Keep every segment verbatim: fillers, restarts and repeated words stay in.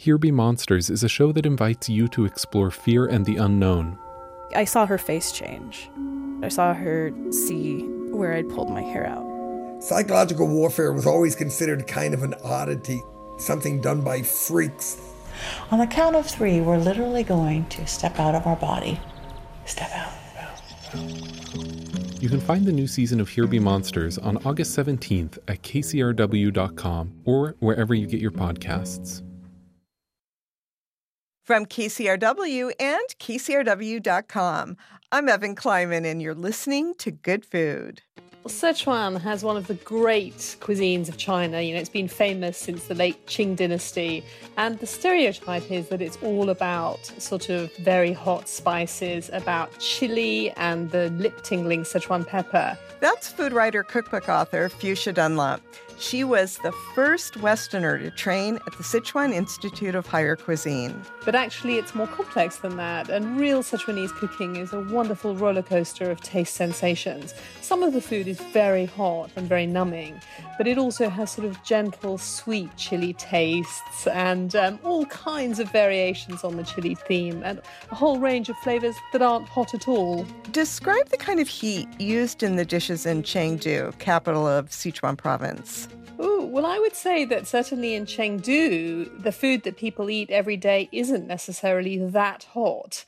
Here Be Monsters is a show that invites you to explore fear and the unknown. I saw her face change. I saw her see where I'd pulled my hair out. Psychological warfare was always considered kind of an oddity, something done by freaks. On the count of three, we're literally going to step out of our body. Step out. You can find the new season of Here Be Monsters on August seventeenth at k c r w dot com or wherever you get your podcasts. From K C R W and K C R W dot com, I'm Evan Kleiman, and you're listening to Good Food. Sichuan has one of the great cuisines of China. You know, it's been famous since the late Qing dynasty. And the stereotype is that it's all about sort of very hot spices, about chili and the lip-tingling Sichuan pepper. That's food writer, cookbook author Fuchsia Dunlop. She was the first Westerner to train at the Sichuan Institute of Higher Cuisine. But actually, it's more complex than that. And real Sichuanese cooking is a wonderful roller coaster of taste sensations. Some of the food is very hot and very numbing, but it also has sort of gentle, sweet chili tastes and um, all kinds of variations on the chili theme and a whole range of flavors that aren't hot at all. Describe the kind of heat used in the dishes in Chengdu, capital of Sichuan province. Ooh, well, I would say that certainly in Chengdu, the food that people eat every day isn't necessarily that hot.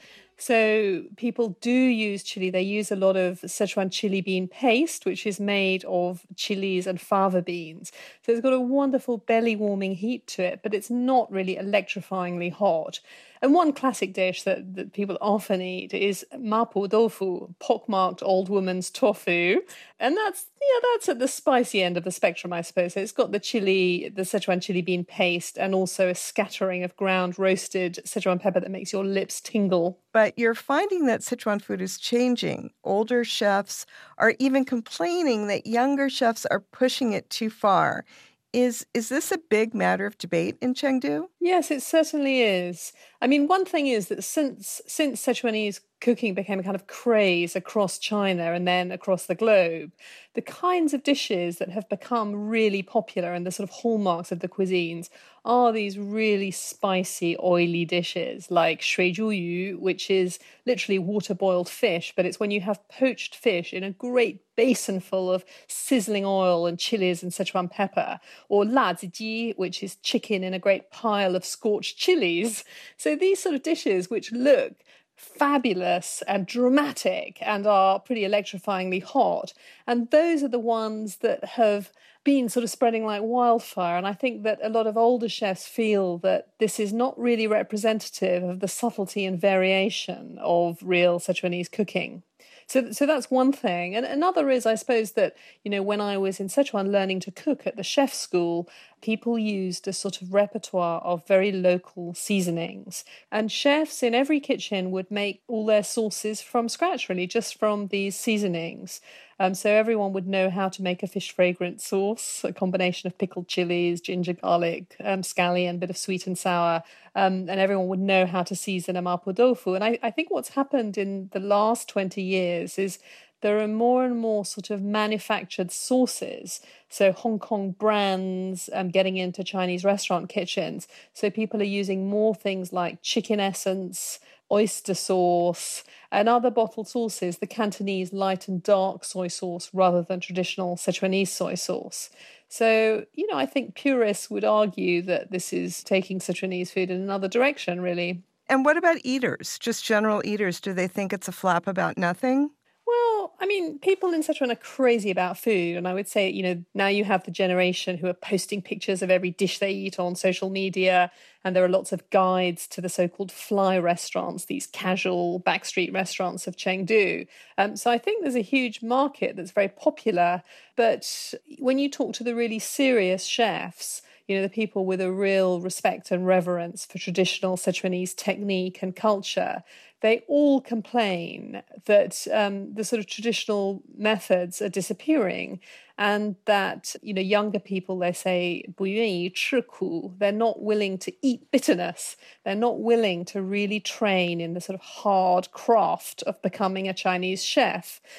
So people do use chili. They use a lot of Sichuan chili bean paste, which is made of chilies and fava beans. So it's got a wonderful belly-warming heat to it, but it's not really electrifyingly hot. And one classic dish that, that people often eat is mapo tofu, pockmarked old woman's tofu. And that's, yeah, that's at the spicy end of the spectrum, I suppose. So it's got the chili, the Sichuan chili bean paste, and also a scattering of ground roasted Sichuan pepper that makes your lips tingle. But you're finding that Sichuan food is changing. Older chefs are even complaining that younger chefs are pushing it too far. Is is this a big matter of debate in Chengdu? Yes, it certainly is. I mean, one thing is that since since Sichuanese cooking became a kind of craze across China and then across the globe, the kinds of dishes that have become really popular and the sort of hallmarks of the cuisines are these really spicy, oily dishes like shui zhu yu, which is literally water-boiled fish, but it's when you have poached fish in a great basin full of sizzling oil and chilies and Sichuan pepper, or la zi ji, which is chicken in a great pile of scorched chilies. So these sort of dishes, which look fabulous and dramatic and are pretty electrifyingly hot, and those are the ones that have been sort of spreading like wildfire. And I think that a lot of older chefs feel that this is not really representative of the subtlety and variation of real Sichuanese cooking. So, so that's one thing. And another is, I suppose, that, you know, when I was in Sichuan learning to cook at the chef school, people used a sort of repertoire of very local seasonings. And chefs in every kitchen would make all their sauces from scratch, really, just from these seasonings. Um, so everyone would know how to make a fish fragrance sauce, a combination of pickled chilies, ginger, garlic, um, scallion, a bit of sweet and sour. Um, and everyone would know how to season a mapo tofu. And I, I think what's happened in the last twenty years is there are more and more sort of manufactured sauces. So Hong Kong brands um, getting into Chinese restaurant kitchens. So people are using more things like chicken essence, oyster sauce, and other bottled sauces, the Cantonese light and dark soy sauce rather than traditional Sichuanese soy sauce. So, you know, I think purists would argue that this is taking Sichuanese food in another direction, really. And what about eaters, just general eaters? Do they think it's a flap about nothing? Well, I mean, people in Sichuan are crazy about food. And I would say, you know, now you have the generation who are posting pictures of every dish they eat on social media. And there are lots of guides to the so-called fly restaurants, these casual backstreet restaurants of Chengdu. Um, so I think there's a huge market that's very popular. But when you talk to the really serious chefs, you know, the people with a real respect and reverence for traditional Sichuanese technique and culture, they all complain that um, the sort of traditional methods are disappearing and that, you know, younger people, they say, 不愿意吃苦, they're not willing to eat bitterness. They're not willing to really train in the sort of hard craft of becoming a Chinese chef.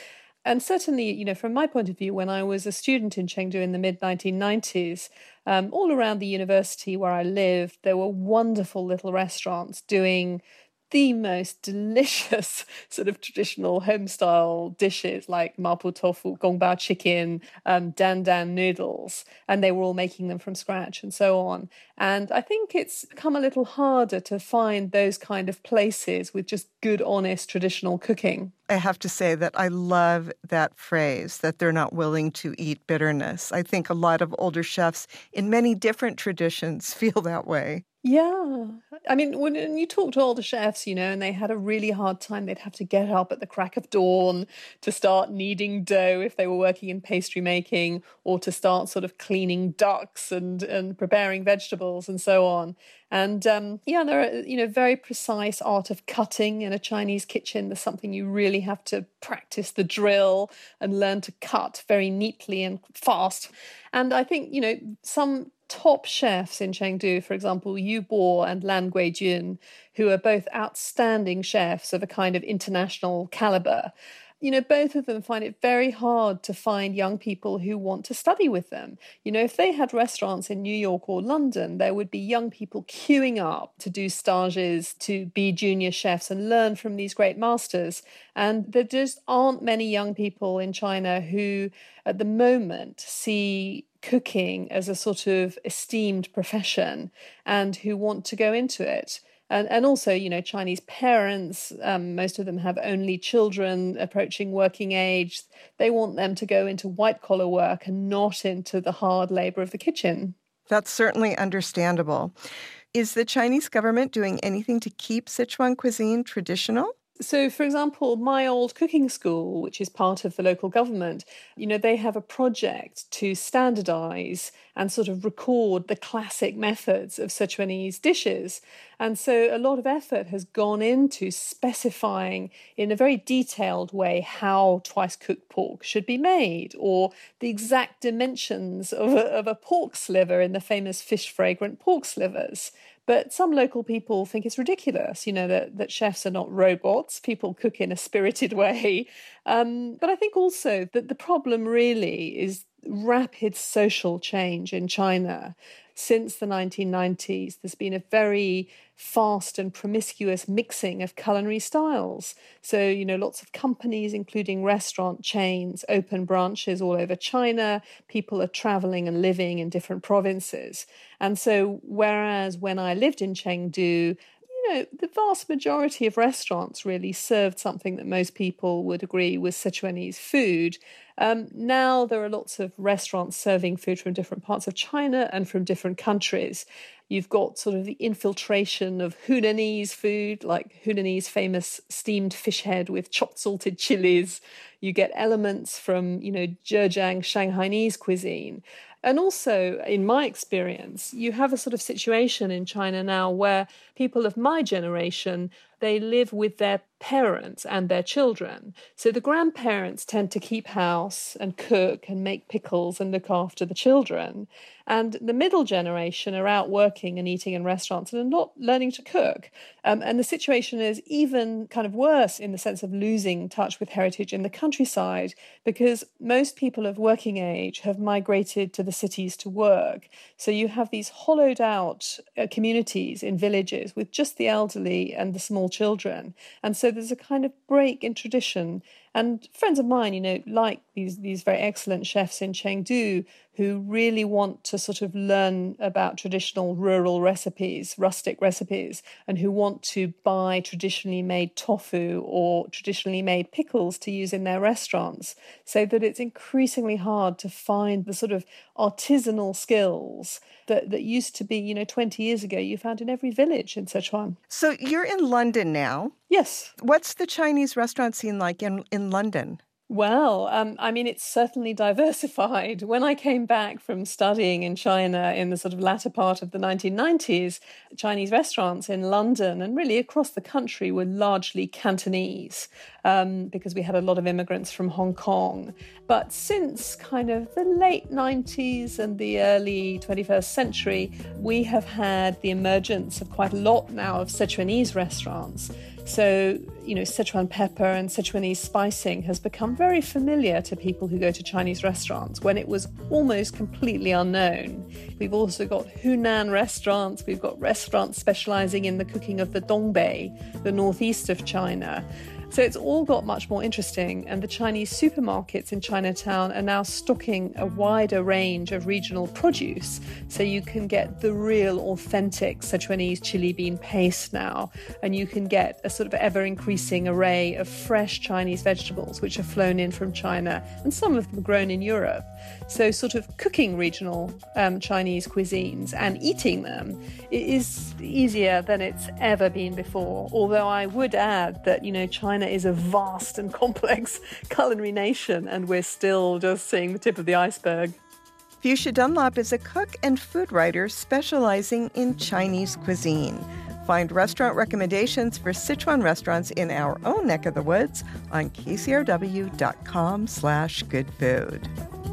And certainly, you know, from my point of view, when I was a student in Chengdu in the mid nineteen nineties, um, all around the university where I lived, there were wonderful little restaurants doing the most delicious sort of traditional home-style dishes like mapo tofu, gongbao chicken, um, dan dan noodles, and they were all making them from scratch and so on. And I think it's become a little harder to find those kind of places with just good, honest, traditional cooking. I have to say that I love that phrase, that they're not willing to eat bitterness. I think a lot of older chefs in many different traditions feel that way. Yeah. I mean, when you talk to older chefs, you know, and they had a really hard time, they'd have to get up at the crack of dawn to start kneading dough if they were working in pastry making, or to start sort of cleaning ducks and, and preparing vegetables and so on. And um, yeah, there are, you know, very precise art of cutting in a Chinese kitchen. There's something you really have to practice the drill and learn to cut very neatly and fast. And I think, you know, some top chefs in Chengdu, for example, Yu Bo and Lan Guijun, who are both outstanding chefs of a kind of international caliber, you know, both of them find it very hard to find young people who want to study with them. You know, if they had restaurants in New York or London, there would be young people queuing up to do stages, to be junior chefs and learn from these great masters. And there just aren't many young people in China who, at the moment, see cooking as a sort of esteemed profession and who want to go into it. And and also, you know, Chinese parents, um, most of them have only children approaching working age. They want them to go into white-collar work and not into the hard labor of the kitchen. That's certainly understandable. Is the Chinese government doing anything to keep Sichuan cuisine traditional? So, for example, my old cooking school, which is part of the local government, you know, they have a project to standardize and sort of record the classic methods of Sichuanese dishes. And so a lot of effort has gone into specifying in a very detailed way how twice-cooked pork should be made, or the exact dimensions of a, of a pork sliver in the famous fish-fragrant pork slivers. But some local people think it's ridiculous, you know, that, that chefs are not robots. People cook in a spirited way. Um, but I think also that the problem really is rapid social change in China. Since the nineteen nineties, there's been a very fast and promiscuous mixing of culinary styles. So, you know, lots of companies, including restaurant chains, open branches all over China. People are traveling and living in different provinces. And so, whereas when I lived in Chengdu, you know, the vast majority of restaurants really served something that most people would agree was Sichuanese food. Um, now there are lots of restaurants serving food from different parts of China and from different countries. You've got sort of the infiltration of Hunanese food, like Hunanese famous steamed fish head with chopped salted chilies. You get elements from, you know, Zhejiang Shanghainese cuisine. And also, in my experience, you have a sort of situation in China now where people of my generation, they live with their parents and their children. So the grandparents tend to keep house and cook and make pickles and look after the children. And the middle generation are out working and eating in restaurants and are not learning to cook. Um, and the situation is even kind of worse in the sense of losing touch with heritage in the countryside, because most people of working age have migrated to the cities to work. So you have these hollowed out uh, communities in villages with just the elderly and the small children. And so there's a kind of break in tradition. And friends of mine, you know, like these, these very excellent chefs in Chengdu, who really want to sort of learn about traditional rural recipes, rustic recipes, and who want to buy traditionally made tofu or traditionally made pickles to use in their restaurants, so that it's increasingly hard to find the sort of artisanal skills that, that used to be, you know, twenty years ago, you found in every village in Sichuan. So you're in London now. Yes. What's the Chinese restaurant scene like in, in London? Well, um, I mean, it's certainly diversified. When I came back from studying in China in the sort of latter part of the nineteen nineties, Chinese restaurants in London and really across the country were largely Cantonese, um, because we had a lot of immigrants from Hong Kong. But since kind of the late nineties and the early twenty-first century, we have had the emergence of quite a lot now of Sichuanese restaurants. So, you know, Sichuan pepper and Sichuanese spicing has become very familiar to people who go to Chinese restaurants when it was almost completely unknown. We've also got Hunan restaurants. We've got restaurants specializing in the cooking of the Dongbei, the northeast of China. So it's all got much more interesting, and the Chinese supermarkets in Chinatown are now stocking a wider range of regional produce, so you can get the real authentic Sichuanese chili bean paste now, and you can get a sort of ever-increasing array of fresh Chinese vegetables which are flown in from China, and some of them grown in Europe. So sort of cooking regional um, Chinese cuisines and eating them is easier than it's ever been before, although I would add that, you know, China is a vast and complex culinary nation, and we're still just seeing the tip of the iceberg. Fuchsia Dunlop is a cook and food writer specializing in Chinese cuisine. Find restaurant recommendations for Sichuan restaurants in our own neck of the woods on kcrw.com slash good food.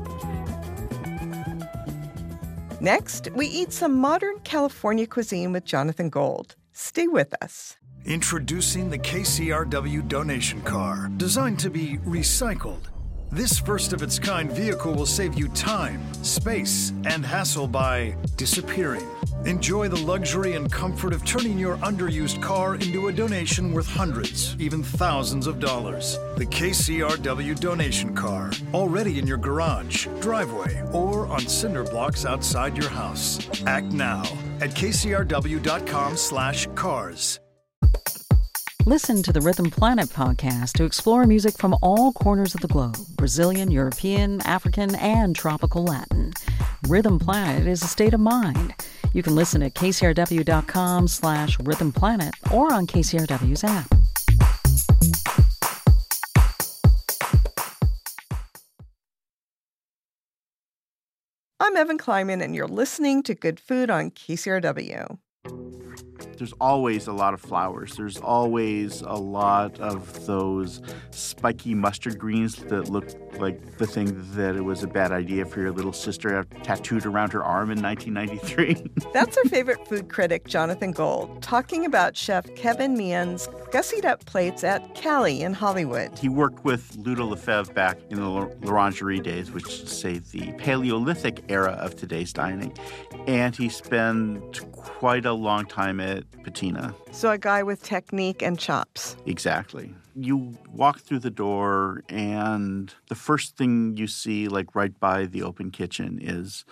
Next, we eat some modern California cuisine with Jonathan Gold. Stay with us. Introducing the K C R W donation car, designed to be recycled. This first-of-its-kind vehicle will save you time, space, and hassle by disappearing. Enjoy the luxury and comfort of turning your underused car into a donation worth hundreds, even thousands of dollars. The K C R W donation car, already in your garage, driveway, or on cinder blocks outside your house. Act now at kcrw.com slash cars. Listen to the Rhythm Planet podcast to explore music from all corners of the globe, Brazilian, European, African, and tropical Latin. Rhythm Planet is a state of mind. You can listen at kcrw.com slash Rhythm Planet or on K C R W's app. I'm Evan Kleiman, and you're listening to Good Food on K C R W. There's always a lot of flowers. There's always a lot of those spiky mustard greens that look like the thing that it was a bad idea for your little sister to have tattooed around her arm in nineteen ninety-three. That's our favorite food critic, Jonathan Gold, talking about chef Kevin Meehan's gussied-up plates at Cali in Hollywood. He worked with Ludo Lefebvre back in the L'Orangerie days, which is, say, the Paleolithic era of today's dining. And he spent quite a long time at Patina. So a guy with technique and chops. Exactly. You walk through the door, and the first thing you see, like right by the open kitchen, is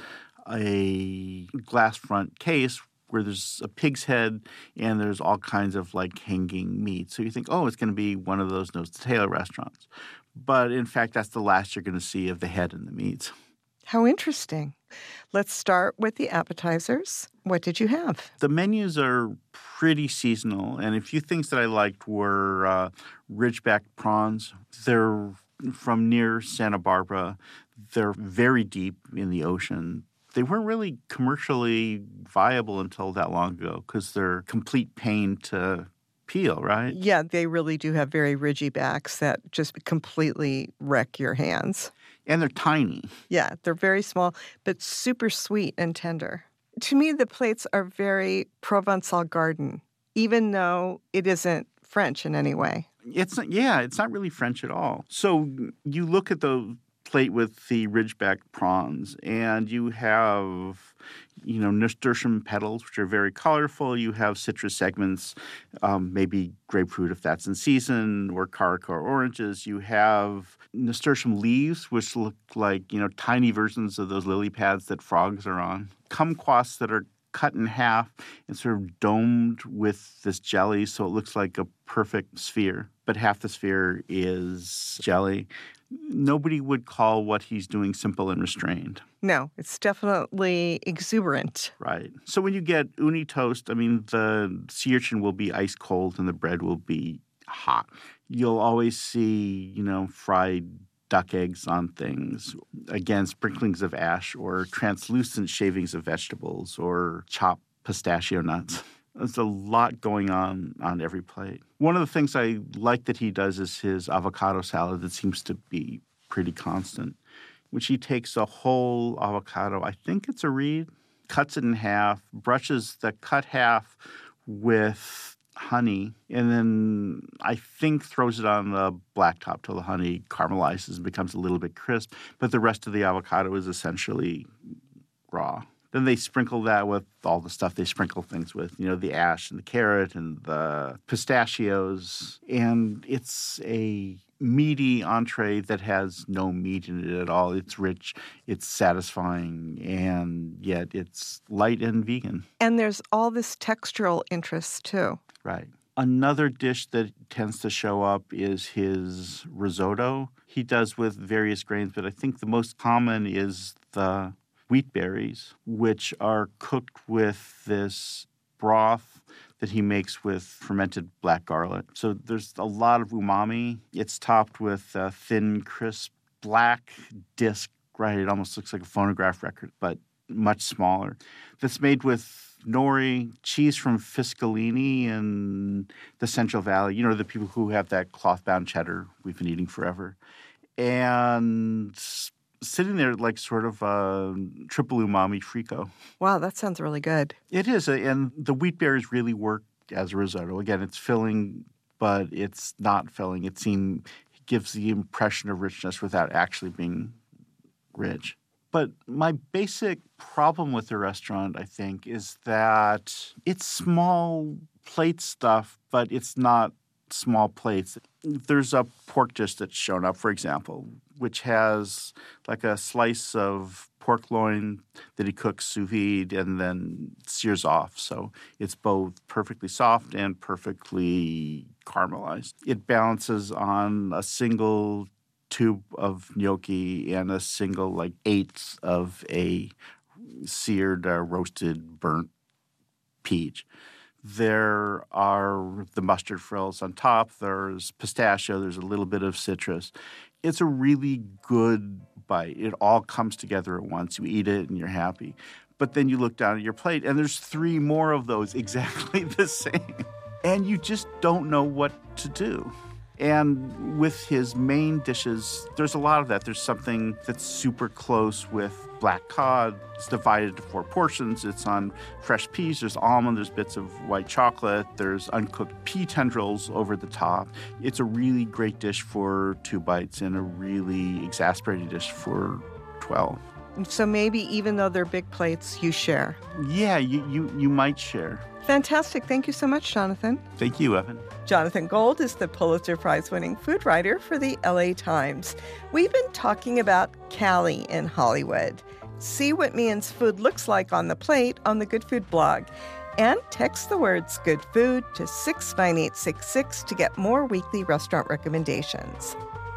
a glass front case where there's a pig's head and there's all kinds of like hanging meat. So you think, oh, it's going to be one of those nose to tail restaurants. But in fact, that's the last you're going to see of the head and the meat. How interesting. Let's start with the appetizers. What did you have? The menus are pretty seasonal, and a few things that I liked were uh, ridgeback prawns. They're from near Santa Barbara. They're very deep in the ocean. They weren't really commercially viable until that long ago because they're complete pain to peel, right? Yeah, they really do have very ridgy backs that just completely wreck your hands. And they're tiny. Yeah, they're very small, but super sweet and tender. To me, the plates are very Provençal garden, even though it isn't French in any way. It's not, yeah, it's not really French at all. So you look at the plate with the ridgeback prawns, and you have, you know, nasturtium petals, which are very colorful. You have citrus segments, um, maybe grapefruit if that's in season, or caracal oranges. You have nasturtium leaves, which look like, you know, tiny versions of those lily pads that frogs are on. Kumquats that are cut in half and sort of domed with this jelly, so it looks like a perfect sphere. But half the sphere is jelly. Nobody would call what he's doing simple and restrained. No, it's definitely exuberant. Right. So when you get uni toast, I mean, the sea urchin will be ice cold and the bread will be hot. You'll always see, you know, fried duck eggs on things, again, sprinklings of ash or translucent shavings of vegetables or chopped pistachio nuts. There's a lot going on on every plate. One of the things I like that he does is his avocado salad that seems to be pretty constant, which he takes a whole avocado, I think it's a reed, cuts it in half, brushes the cut half with honey, and then I think throws it on the blacktop till the honey caramelizes and becomes a little bit crisp, but the rest of the avocado is essentially raw. Then they sprinkle that with all the stuff they sprinkle things with, you know, the ash and the carrot and the pistachios. And it's a meaty entree that has no meat in it at all. It's rich, it's satisfying, and yet it's light and vegan. And there's all this textural interest, too. Right. Another dish that tends to show up is his risotto. He does with various grains, but I think the most common is the wheat berries, which are cooked with this broth that he makes with fermented black garlic. So there's a lot of umami. It's topped with a thin, crisp, black disc, right? It almost looks like a phonograph record, but much smaller. That's made with nori, cheese from Fiscalini in the Central Valley. You know, the people who have that cloth-bound cheddar we've been eating forever. And sitting there like sort of a triple umami frico. Wow, that sounds really good. It is, and the wheat berries really work as a risotto. Again, it's filling, but it's not filling. It seems it gives the impression of richness without actually being rich. But my basic problem with the restaurant, I think, is that it's small plate stuff, but it's not small plates. There's a pork dish that's shown up, for example, which has like a slice of pork loin that he cooks sous vide and then sears off. So it's both perfectly soft and perfectly caramelized. It balances on a single tube of gnocchi and a single like eighth of a seared, uh, roasted, burnt peach. There are the mustard frills on top. There's pistachio. There's a little bit of citrus. It's a really good bite. It all comes together at once. You eat it and you're happy. But then you look down at your plate and there's three more of those exactly the same. And you just don't know what to do. And with his main dishes, there's a lot of that. There's something that's super close with black cod. It's divided into four portions. It's on fresh peas. There's almond. There's bits of white chocolate. There's uncooked pea tendrils over the top. It's a really great dish for two bites and a really exasperating dish for twelve. So maybe even though they're big plates, you share. Yeah, you, you, you might share. Fantastic. Thank you so much, Jonathan. Thank you, Evan. Jonathan Gold is the Pulitzer Prize-winning food writer for the L A Times. We've been talking about Cali in Hollywood. See what Mian's food looks like on the plate on the Good Food blog. And text the words Good Food to six nine eight six six to get more weekly restaurant recommendations.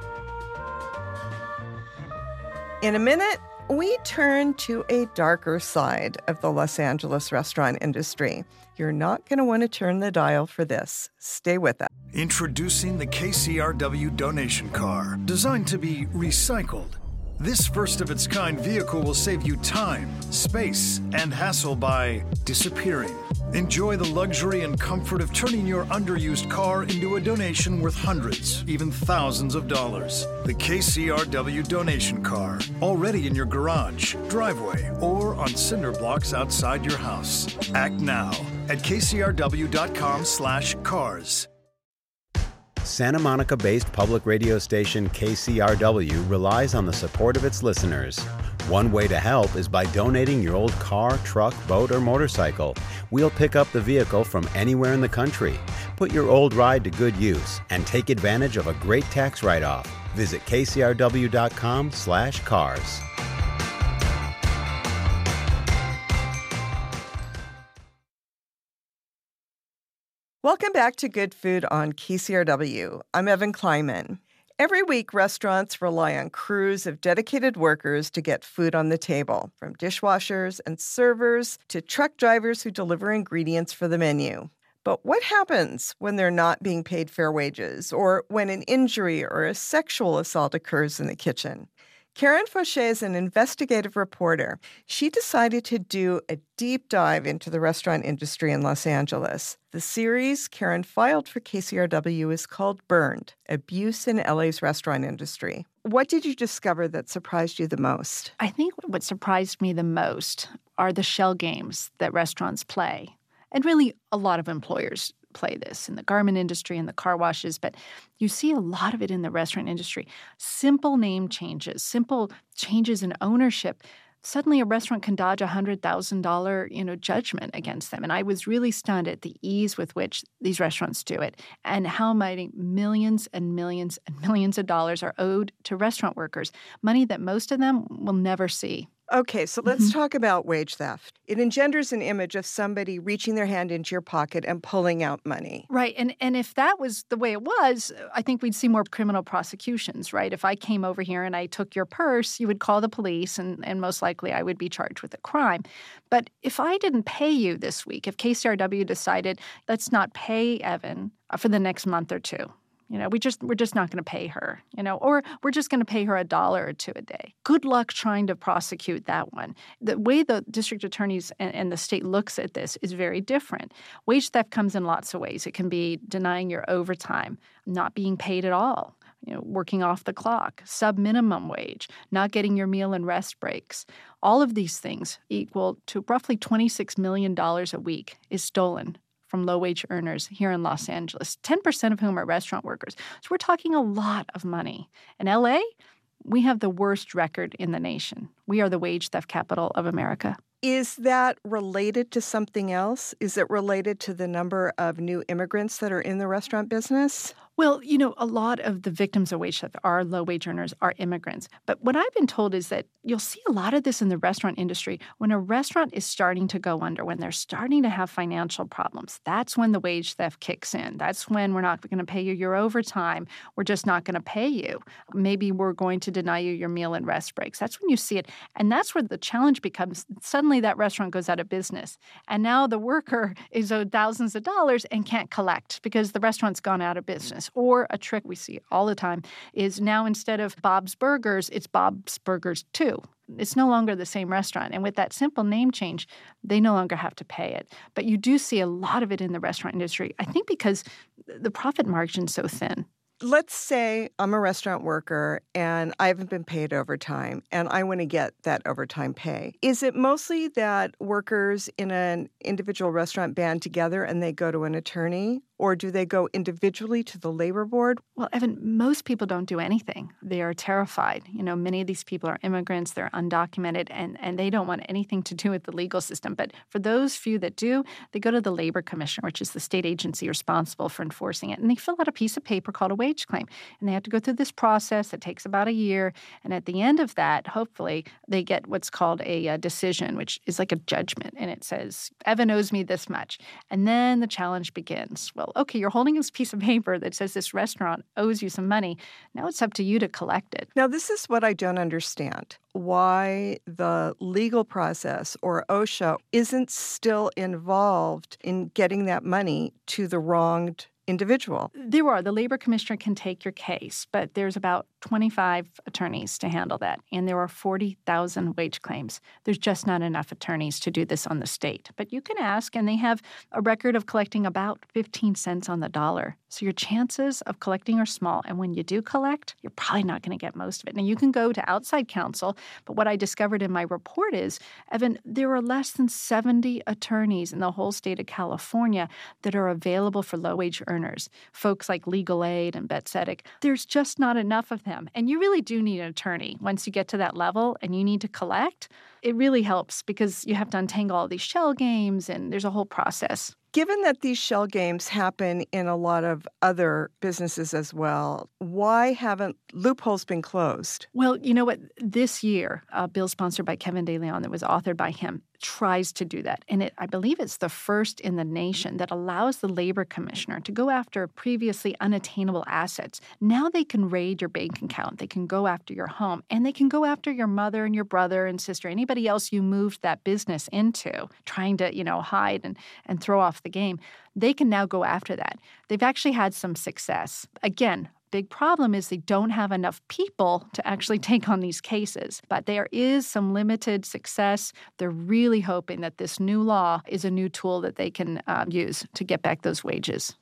In a minute, we turn to a darker side of the Los Angeles restaurant industry. You're not going to want to turn the dial for this. Stay with us. Introducing the K C R W donation car, designed to be recycled. This first-of-its-kind vehicle will save you time, space, and hassle by disappearing. Enjoy the luxury and comfort of turning your underused car into a donation worth hundreds, even thousands of dollars. The K C R W donation car, already in your garage, driveway, or on cinder blocks outside your house. Act now at kcrw.com slash cars. Santa Monica-based public radio station K C R W relies on the support of its listeners. One way to help is by donating your old car, truck, boat, or motorcycle. We'll pick up the vehicle from anywhere in the country. Put your old ride to good use and take advantage of a great tax write-off. Visit kcrw.com slash cars. Welcome back to Good Food on K C R W. I'm Evan Kleiman. Every week, restaurants rely on crews of dedicated workers to get food on the table, from dishwashers and servers to truck drivers who deliver ingredients for the menu. But what happens when they're not being paid fair wages, or when an injury or a sexual assault occurs in the kitchen? Karen Fauché is an investigative reporter. She decided to do a deep dive into the restaurant industry in Los Angeles. The series Karen filed for K C R W is called Burned: Abuse in L A's Restaurant Industry. What did you discover that surprised you the most? I think what surprised me the most are the shell games that restaurants play, and really a lot of employers play this in the garment industry and the car washes, but you see a lot of it in the restaurant industry. Simple name changes, simple changes in ownership. Suddenly a restaurant can dodge a one hundred thousand dollars, you know, judgment against them. And I was really stunned at the ease with which these restaurants do it and how many millions and millions and millions of dollars are owed to restaurant workers, money that most of them will never see. Okay, so let's Mm-hmm. talk about wage theft. It engenders an image of somebody reaching their hand into your pocket and pulling out money. Right. And and if that was the way it was, I think we'd see more criminal prosecutions, right? If I came over here and I took your purse, you would call the police and, and most likely I would be charged with a crime. But if I didn't pay you this week, if K C R W decided, let's not pay Evan for the next month or two, you know, we just we're just not going to pay her, you know, or we're just going to pay her a dollar or two a day. Good luck trying to prosecute that one. The way the district attorneys and, and the state looks at this is very different. Wage theft comes in lots of ways. It can be denying your overtime, not being paid at all, you know, working off the clock, sub-minimum wage, not getting your meal and rest breaks. All of these things equal to roughly twenty-six million dollars a week is stolen from low-wage earners here in Los Angeles, ten percent of whom are restaurant workers. So we're talking a lot of money. In L A, we have the worst record in the nation. We are the wage theft capital of America. Is that related to something else? Is it related to the number of new immigrants that are in the restaurant business? Well, you know, a lot of the victims of wage theft are low-wage earners, are immigrants. But what I've been told is that you'll see a lot of this in the restaurant industry. When a restaurant is starting to go under, when they're starting to have financial problems, that's when the wage theft kicks in. That's when we're not going to pay you your overtime. We're just not going to pay you. Maybe we're going to deny you your meal and rest breaks. That's when you see it. And that's where the challenge becomes. Suddenly that restaurant goes out of business. And now the worker is owed thousands of dollars and can't collect because the restaurant's gone out of business. Or a trick we see all the time is now instead of Bob's Burgers, it's Bob's Burgers two. It's no longer the same restaurant. And with that simple name change, they no longer have to pay it. But you do see a lot of it in the restaurant industry, I think because the profit margin's so thin. Let's say I'm a restaurant worker and I haven't been paid overtime and I want to get that overtime pay. Is it mostly that workers in an individual restaurant band together and they go to an attorney? Or do they go individually to the labor board? Well, Evan, most people don't do anything. They are terrified. You know, many of these people are immigrants, they're undocumented, and, and they don't want anything to do with the legal system. But for those few that do, they go to the Labor Commissioner, which is the state agency responsible for enforcing it, and they fill out a piece of paper called a wage claim. And they have to go through this process that takes about a year. And at the end of that, hopefully, they get what's called a, a decision, which is like a judgment. And it says, Evan owes me this much. And then the challenge begins. Well, okay, you're holding this piece of paper that says this restaurant owes you some money. Now it's up to you to collect it. Now, this is what I don't understand. Why the legal process or OSHA isn't still involved in getting that money to the wronged individual. There are. The labor commissioner can take your case, but there's about twenty-five attorneys to handle that, and there are forty thousand wage claims. There's just not enough attorneys to do this on the state. But you can ask, and they have a record of collecting about fifteen cents on the dollar. So your chances of collecting are small, and when you do collect, you're probably not going to get most of it. Now, you can go to outside counsel, but what I discovered in my report is, Evan, there are less than seventy attorneys in the whole state of California that are available for low-wage earners, folks like Legal Aid and Betzetic. There's just not enough of them. And you really do need an attorney once you get to that level and you need to collect. It really helps because you have to untangle all these shell games and there's a whole process. Given that these shell games happen in a lot of other businesses as well, why haven't loopholes been closed? Well, you know what? This year, a bill sponsored by Kevin De Leon that was authored by him tries to do that. And it, I believe it's the first in the nation that allows the labor commissioner to go after previously unattainable assets. Now they can raid your bank account. They can go after your home. And they can go after your mother and your brother and sister, anybody else you moved that business into, trying to, you know, hide and, and throw off the game. They can now go after that. They've actually had some success. Again, big problem is they don't have enough people to actually take on these cases. But there is some limited success. They're really hoping that this new law is a new tool that they can uh, use to get back those wages. How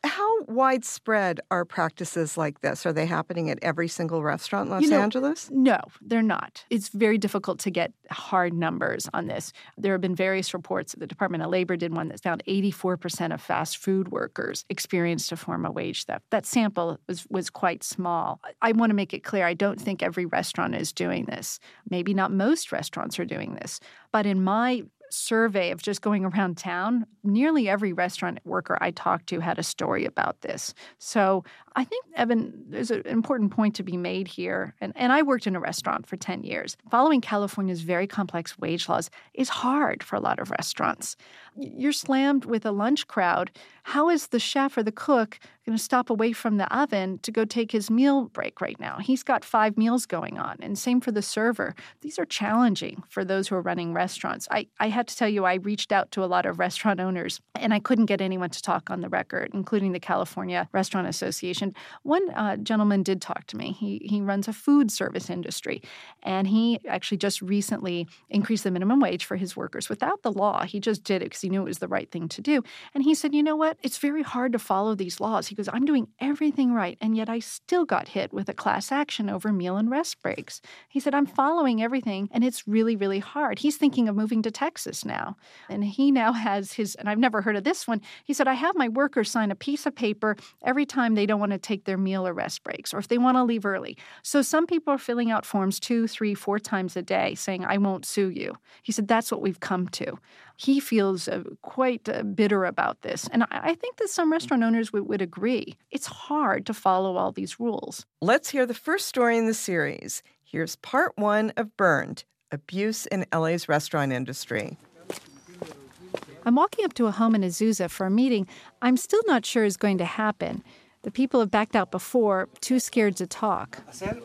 widespread are practices like this? Are they happening at every single restaurant in Los you know, Angeles? No, they're not. It's very difficult to get hard numbers on this. There have been various reports. The Department of Labor did one that found eighty-four percent of fast food workers experienced a form of wage theft. That sample was, was quite small. I want to make it clear, I don't think every restaurant is doing this. Maybe not most restaurants are doing this. But in my survey of just going around town, nearly every restaurant worker I talked to had a story about this. So I think, Evan, there's an important point to be made here. And, and I worked in a restaurant for ten years. Following California's very complex wage laws is hard for a lot of restaurants. You're slammed with a lunch crowd. How is the chef or the cook going to stop away from the oven to go take his meal break right now? He's got five meals going on, and same for the server. These are challenging for those who are running restaurants. I, I had to tell you, I reached out to a lot of restaurant owners, and I couldn't get anyone to talk on the record, including the California Restaurant Association. One uh, gentleman did talk to me. He, he runs a food service industry, and he actually just recently increased the minimum wage for his workers without the law. He just did it because he knew it was the right thing to do. And he said, you know what? It's very hard to follow these laws. He goes, I'm doing everything right, and yet I still got hit with a class action over meal and rest breaks. He said, I'm following everything, and it's really, really hard. He's thinking of moving to Texas now. And he now has his, and I've never heard of this one, he said, I have my workers sign a piece of paper every time they don't want to take their meal or rest breaks, or if they want to leave early. So some people are filling out forms two, three, four times a day saying, I won't sue you. He said, that's what we've come to. He feels uh, quite uh, bitter about this. And I, I think that some restaurant owners w- would agree. It's hard to follow all these rules. Let's hear the first story in the series. Here's part one of Burned, Abuse in L A's Restaurant Industry. I'm walking up to a home in Azusa for a meeting I'm still not sure is going to happen. The people have backed out before, too scared to talk.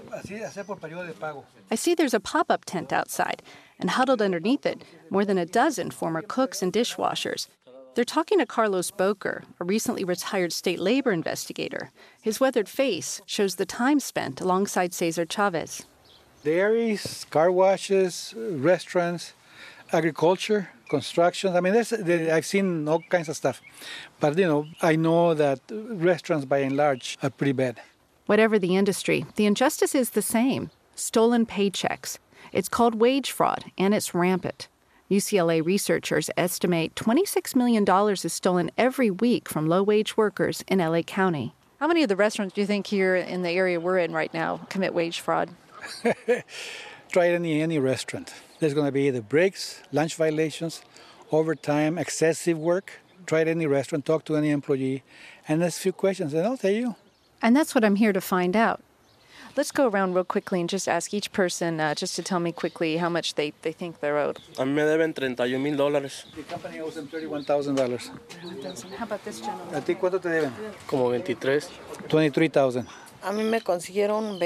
I see there's a pop-up tent outside, and huddled underneath it, more than a dozen former cooks and dishwashers. They're talking to Carlos Boker, a recently retired state labor investigator. His weathered face shows the time spent alongside Cesar Chavez. Dairies, car washes, restaurants, agriculture, construction. I mean, there's, there, I've seen all kinds of stuff. But, you know, I know that restaurants, by and large, are pretty bad. Whatever the industry, the injustice is the same. Stolen paychecks. It's called wage fraud, and it's rampant. U C L A researchers estimate twenty-six million dollars is stolen every week from low-wage workers in L A County. How many of the restaurants do you think here in the area we're in right now commit wage fraud? Try any any restaurant. There's going to be either breaks, lunch violations, overtime, excessive work. Try any restaurant, talk to any employee, and ask a few questions, and I'll tell you. And that's what I'm here to find out. Let's go around real quickly and just ask each person uh, just to tell me quickly how much they, they think they're owed. A mí me deben treinta y un mil dólares. The company owes them thirty-one thousand dollars. How about this gentleman? ¿A ti cuánto te deben? Como veintitrés. twenty-three thousand. A mí me consiguieron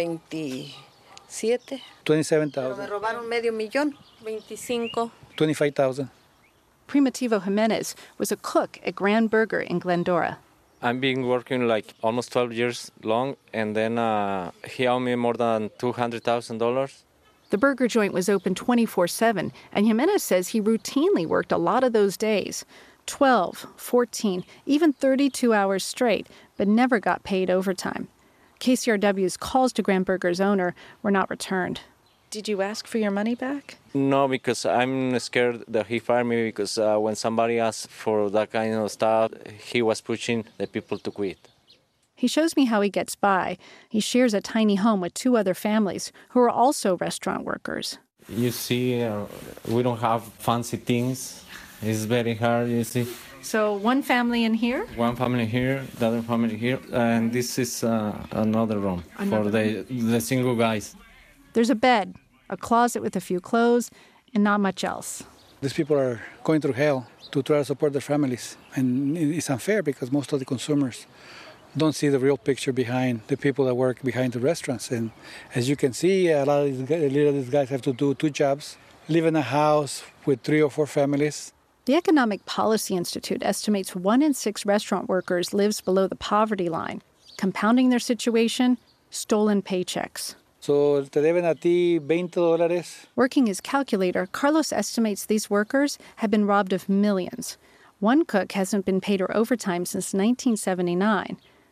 veintisiete. twenty-seven Pero me thousand. robaron medio millón. veinticinco. twenty-five thousand. Primitivo Jimenez was a cook at Grand Burger in Glendora. I've been working like almost twelve years long, and then uh, he owed me more than two hundred thousand dollars. The burger joint was open twenty-four seven, and Jimenez says he routinely worked a lot of those days. twelve, fourteen, even thirty-two hours straight, but never got paid overtime. K C R W's calls to Grand Burger's owner were not returned. Did you ask for your money back? No, because I'm scared that he fired me because uh, when somebody asks for that kind of stuff, he was pushing the people to quit. He shows me how he gets by. He shares a tiny home with two other families who are also restaurant workers. You see, uh, we don't have fancy things. It's very hard, you see. So one family in here? One family here, the other family here, and this is uh, another room another for the, the single guys. There's a bed, a closet with a few clothes, and not much else. These people are going through hell to try to support their families. And it's unfair because most of the consumers don't see the real picture behind the people that work behind the restaurants. And as you can see, a lot of these guys, a lot of these guys have to do two jobs, live in a house with three or four families. The Economic Policy Institute estimates one in six restaurant workers lives below the poverty line. Compounding their situation, stolen paychecks. So, te deben a ti veinte dólares. Working his calculator, Carlos estimates these workers have been robbed of millions. One cook hasn't been paid her overtime since nineteen seventy-nine.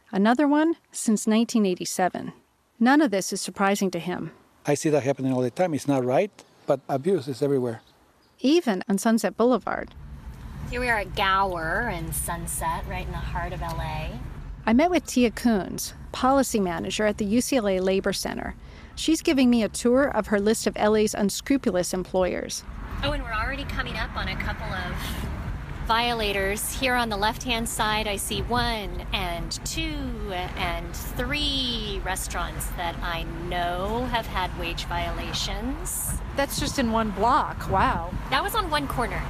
Another one since nineteen eighty-seven. None of this is surprising to him. I see that happening all the time. It's not right, but abuse is everywhere. Even on Sunset Boulevard. Here we are at Gower and Sunset, right in the heart of L A. I met with Tia Coons, policy manager at the U C L A Labor Center. She's giving me a tour of her list of L A's unscrupulous employers. Oh, and we're already coming up on a couple of violators. Here on the left-hand side, I see one and two and three restaurants that I know have had wage violations. That's just in one block. Wow. That was on one corner.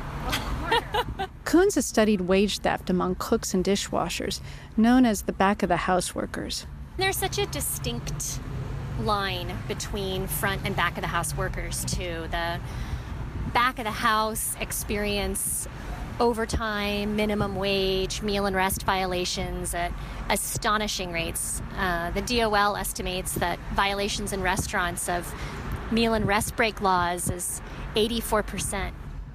Coons has studied wage theft among cooks and dishwashers, known as the back-of-the-house workers. There's such a distinct line between front and back-of-the-house workers, too. The back-of-the-house experience overtime, minimum wage, meal and rest violations at astonishing rates. Uh, the D O L estimates that violations in restaurants of meal and rest break laws is eighty-four percent.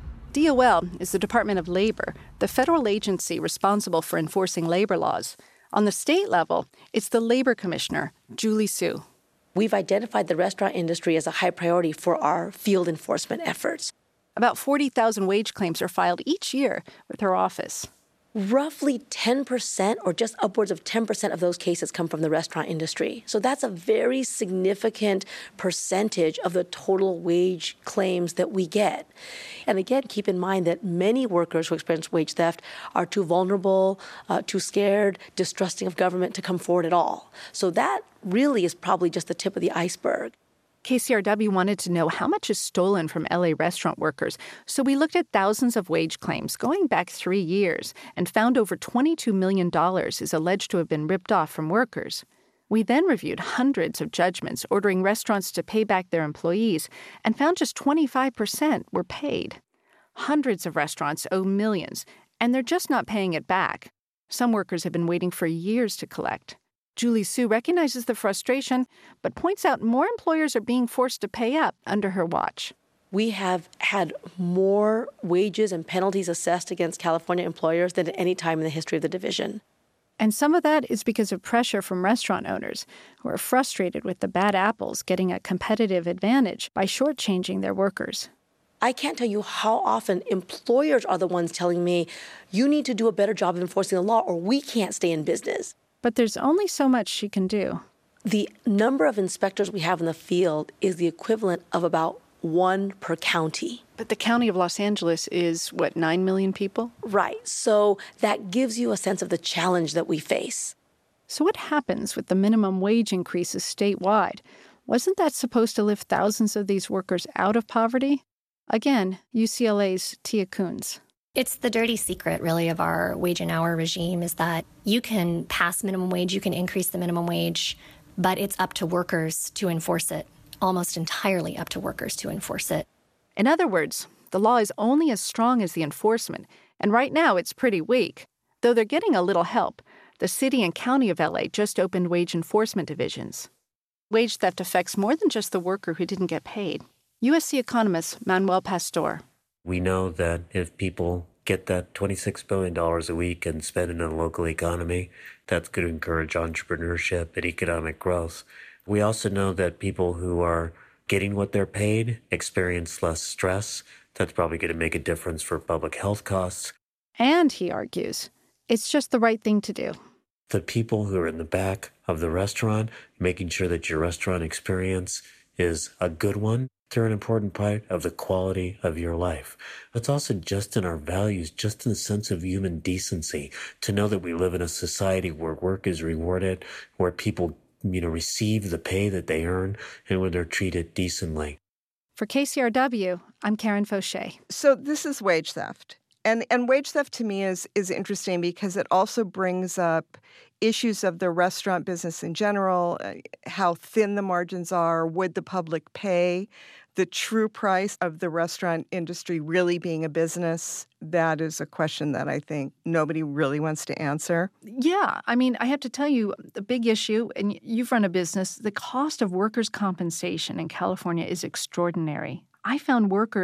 D O L is the Department of Labor, the federal agency responsible for enforcing labor laws. On the state level, it's the Labor Commissioner, Julie Su. We've identified the restaurant industry as a high priority for our field enforcement efforts. About forty thousand wage claims are filed each year with her office. Roughly ten percent or just upwards of ten percent of those cases come from the restaurant industry. So that's a very significant percentage of the total wage claims that we get. And again, keep in mind that many workers who experience wage theft are too vulnerable, uh, too scared, distrusting of government to come forward at all. So that really is probably just the tip of the iceberg. K C R W wanted to know how much is stolen from L A restaurant workers, so we looked at thousands of wage claims going back three years and found over twenty-two million dollars is alleged to have been ripped off from workers. We then reviewed hundreds of judgments ordering restaurants to pay back their employees and found just twenty-five percent were paid. Hundreds of restaurants owe millions, and they're just not paying it back. Some workers have been waiting for years to collect. Julie Su recognizes the frustration, but points out more employers are being forced to pay up under her watch. We have had more wages and penalties assessed against California employers than at any time in the history of the division. And some of that is because of pressure from restaurant owners who are frustrated with the bad apples getting a competitive advantage by shortchanging their workers. I can't tell you how often employers are the ones telling me, you need to do a better job of enforcing the law or we can't stay in business. But there's only so much she can do. The number of inspectors we have in the field is the equivalent of about one per county. But the county of Los Angeles is, what, nine million people? Right. So that gives you a sense of the challenge that we face. So what happens with the minimum wage increases statewide? Wasn't that supposed to lift thousands of these workers out of poverty? Again, U C L A's Tia Coons. It's the dirty secret, really, of our wage and hour regime is that you can pass minimum wage, you can increase the minimum wage, but it's up to workers to enforce it, almost entirely up to workers to enforce it. In other words, the law is only as strong as the enforcement, and right now it's pretty weak. Though they're getting a little help, the city and county of L A just opened wage enforcement divisions. Wage theft affects more than just the worker who didn't get paid. U S C economist Manuel Pastor. We know that if people get that twenty-six billion dollars a week and spend it in a local economy, that's going to encourage entrepreneurship and economic growth. We also know that people who are getting what they're paid experience less stress. That's probably going to make a difference for public health costs. And, he argues, it's just the right thing to do. The people who are in the back of the restaurant, making sure that your restaurant experience is a good one, they're an important part of the quality of your life. It's also just in our values, just in the sense of human decency, to know that we live in a society where work is rewarded, where people, you know, receive the pay that they earn, and where they're treated decently. For K C R W, I'm Karen Fauché. So this is wage theft. And and wage theft to me is is interesting because it also brings up issues of the restaurant business in general, uh, how thin the margins are, would the public pay, the true price of the restaurant industry really being a business. That is a question that I think nobody really wants to answer. Yeah, I mean, I have to tell you, the big issue, and you've run a business, the cost of workers' compensation in California is extraordinary. I found workers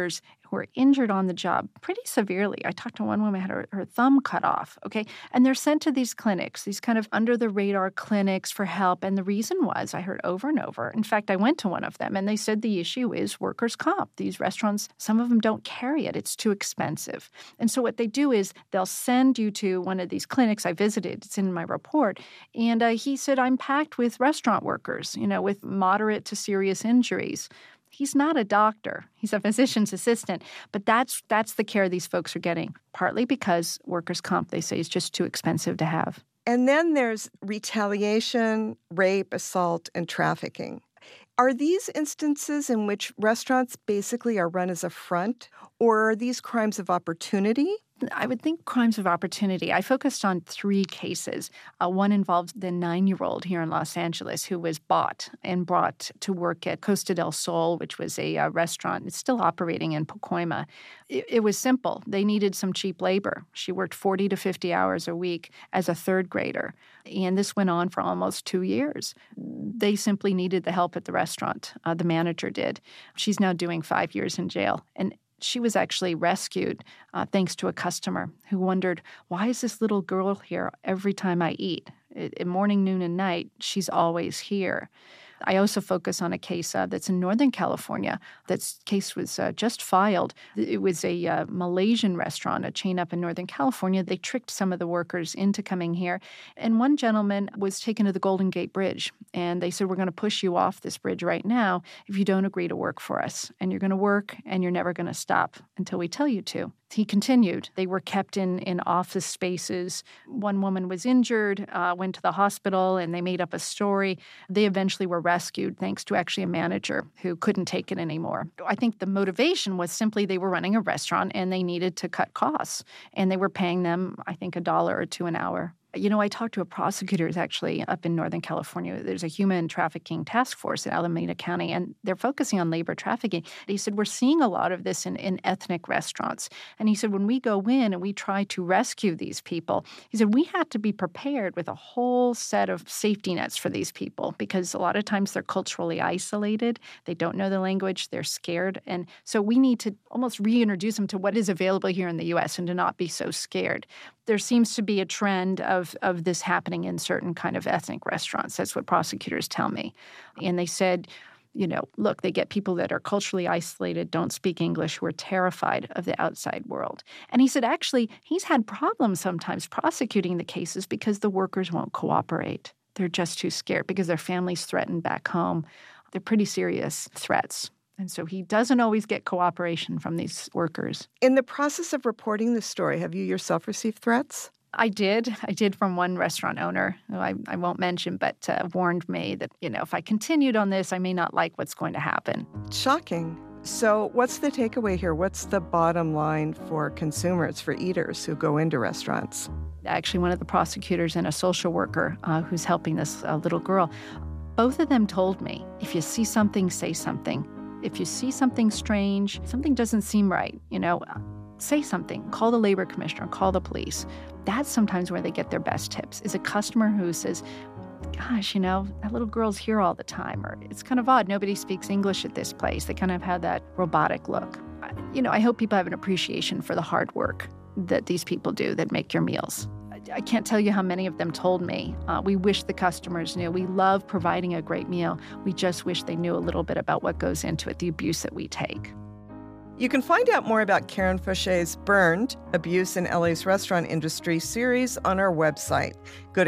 who are injured on the job pretty severely. I talked to one woman who had her, her thumb cut off, okay? And they're sent to these clinics, these kind of under-the-radar clinics for help. And the reason was, I heard over and over, in fact, I went to one of them, and they said the issue is workers' comp. These restaurants, some of them don't carry it. It's too expensive. And so what they do is they'll send you to one of these clinics I visited. It's in my report. And uh, he said, I'm packed with restaurant workers, you know, with moderate to serious injuries. He's not a doctor. He's a physician's assistant. But that's that's the care these folks are getting, partly because workers' comp, they say, is just too expensive to have. And then there's retaliation, rape, assault, and trafficking. Are these instances in which restaurants basically are run as a front, or are these crimes of opportunity? I would think crimes of opportunity. I focused on three cases. Uh, one involved the nine-year-old here in Los Angeles who was bought and brought to work at Costa del Sol, which was a uh, restaurant. It's still operating in Pacoima. It, it was simple. They needed some cheap labor. She worked forty to fifty hours a week as a third grader. And this went on for almost two years. They simply needed the help at the restaurant. Uh, the manager did. She's now doing five years in jail. And she was actually rescued uh, thanks to a customer who wondered, why is this little girl here every time I eat? At morning, noon, and night, she's always here. I also focus on a case uh, that's in Northern California. That case was uh, just filed. It was a uh, Malaysian restaurant, a chain up in Northern California. They tricked some of the workers into coming here. And one gentleman was taken to the Golden Gate Bridge. And they said, we're going to push you off this bridge right now if you don't agree to work for us. And you're going to work, and you're never going to stop until we tell you to. He continued. They were kept in, in office spaces. One woman was injured, uh, went to the hospital, and they made up a story. They eventually were rescued thanks to actually a manager who couldn't take it anymore. I think the motivation was simply they were running a restaurant and they needed to cut costs. And they were paying them, I think, a dollar or two an hour. You know, I talked to a prosecutor who's actually up in Northern California. There's a human trafficking task force in Alameda County, and they're focusing on labor trafficking. He said, we're seeing a lot of this in, in ethnic restaurants. And he said, when we go in and we try to rescue these people, he said, we had to be prepared with a whole set of safety nets for these people because a lot of times they're culturally isolated. They don't know the language. They're scared. And so we need to almost reintroduce them to what is available here in the U S and to not be so scared. There seems to be a trend of, of this happening in certain kind of ethnic restaurants. That's what prosecutors tell me. And they said, you know, look, they get people that are culturally isolated, don't speak English, who are terrified of the outside world. And he said, actually, he's had problems sometimes prosecuting the cases because the workers won't cooperate. They're just too scared because their families threatened back home. They're pretty serious threats. And so he doesn't always get cooperation from these workers. In the process of reporting this story, have you yourself received threats? I did. I did from one restaurant owner, who I, I won't mention, but uh, warned me that, you know, if I continued on this, I may not like what's going to happen. Shocking. So what's the takeaway here? What's the bottom line for consumers, for eaters who go into restaurants? Actually, one of the prosecutors and a social worker uh, who's helping this uh, little girl, both of them told me, if you see something, say something. If you see something strange, something doesn't seem right, you know, say something. Call the labor commissioner, call the police. That's sometimes where they get their best tips, is a customer who says, gosh, you know, that little girl's here all the time, or it's kind of odd. Nobody speaks English at this place. They kind of have that robotic look. You know, I hope people have an appreciation for the hard work that these people do that make your meals. I can't tell you how many of them told me, uh, we wish the customers knew. We love providing a great meal. We just wish they knew a little bit about what goes into it, the abuse that we take. You can find out more about Karen Fauché's Burned, Abuse in L A's Restaurant Industry series on our website. Go to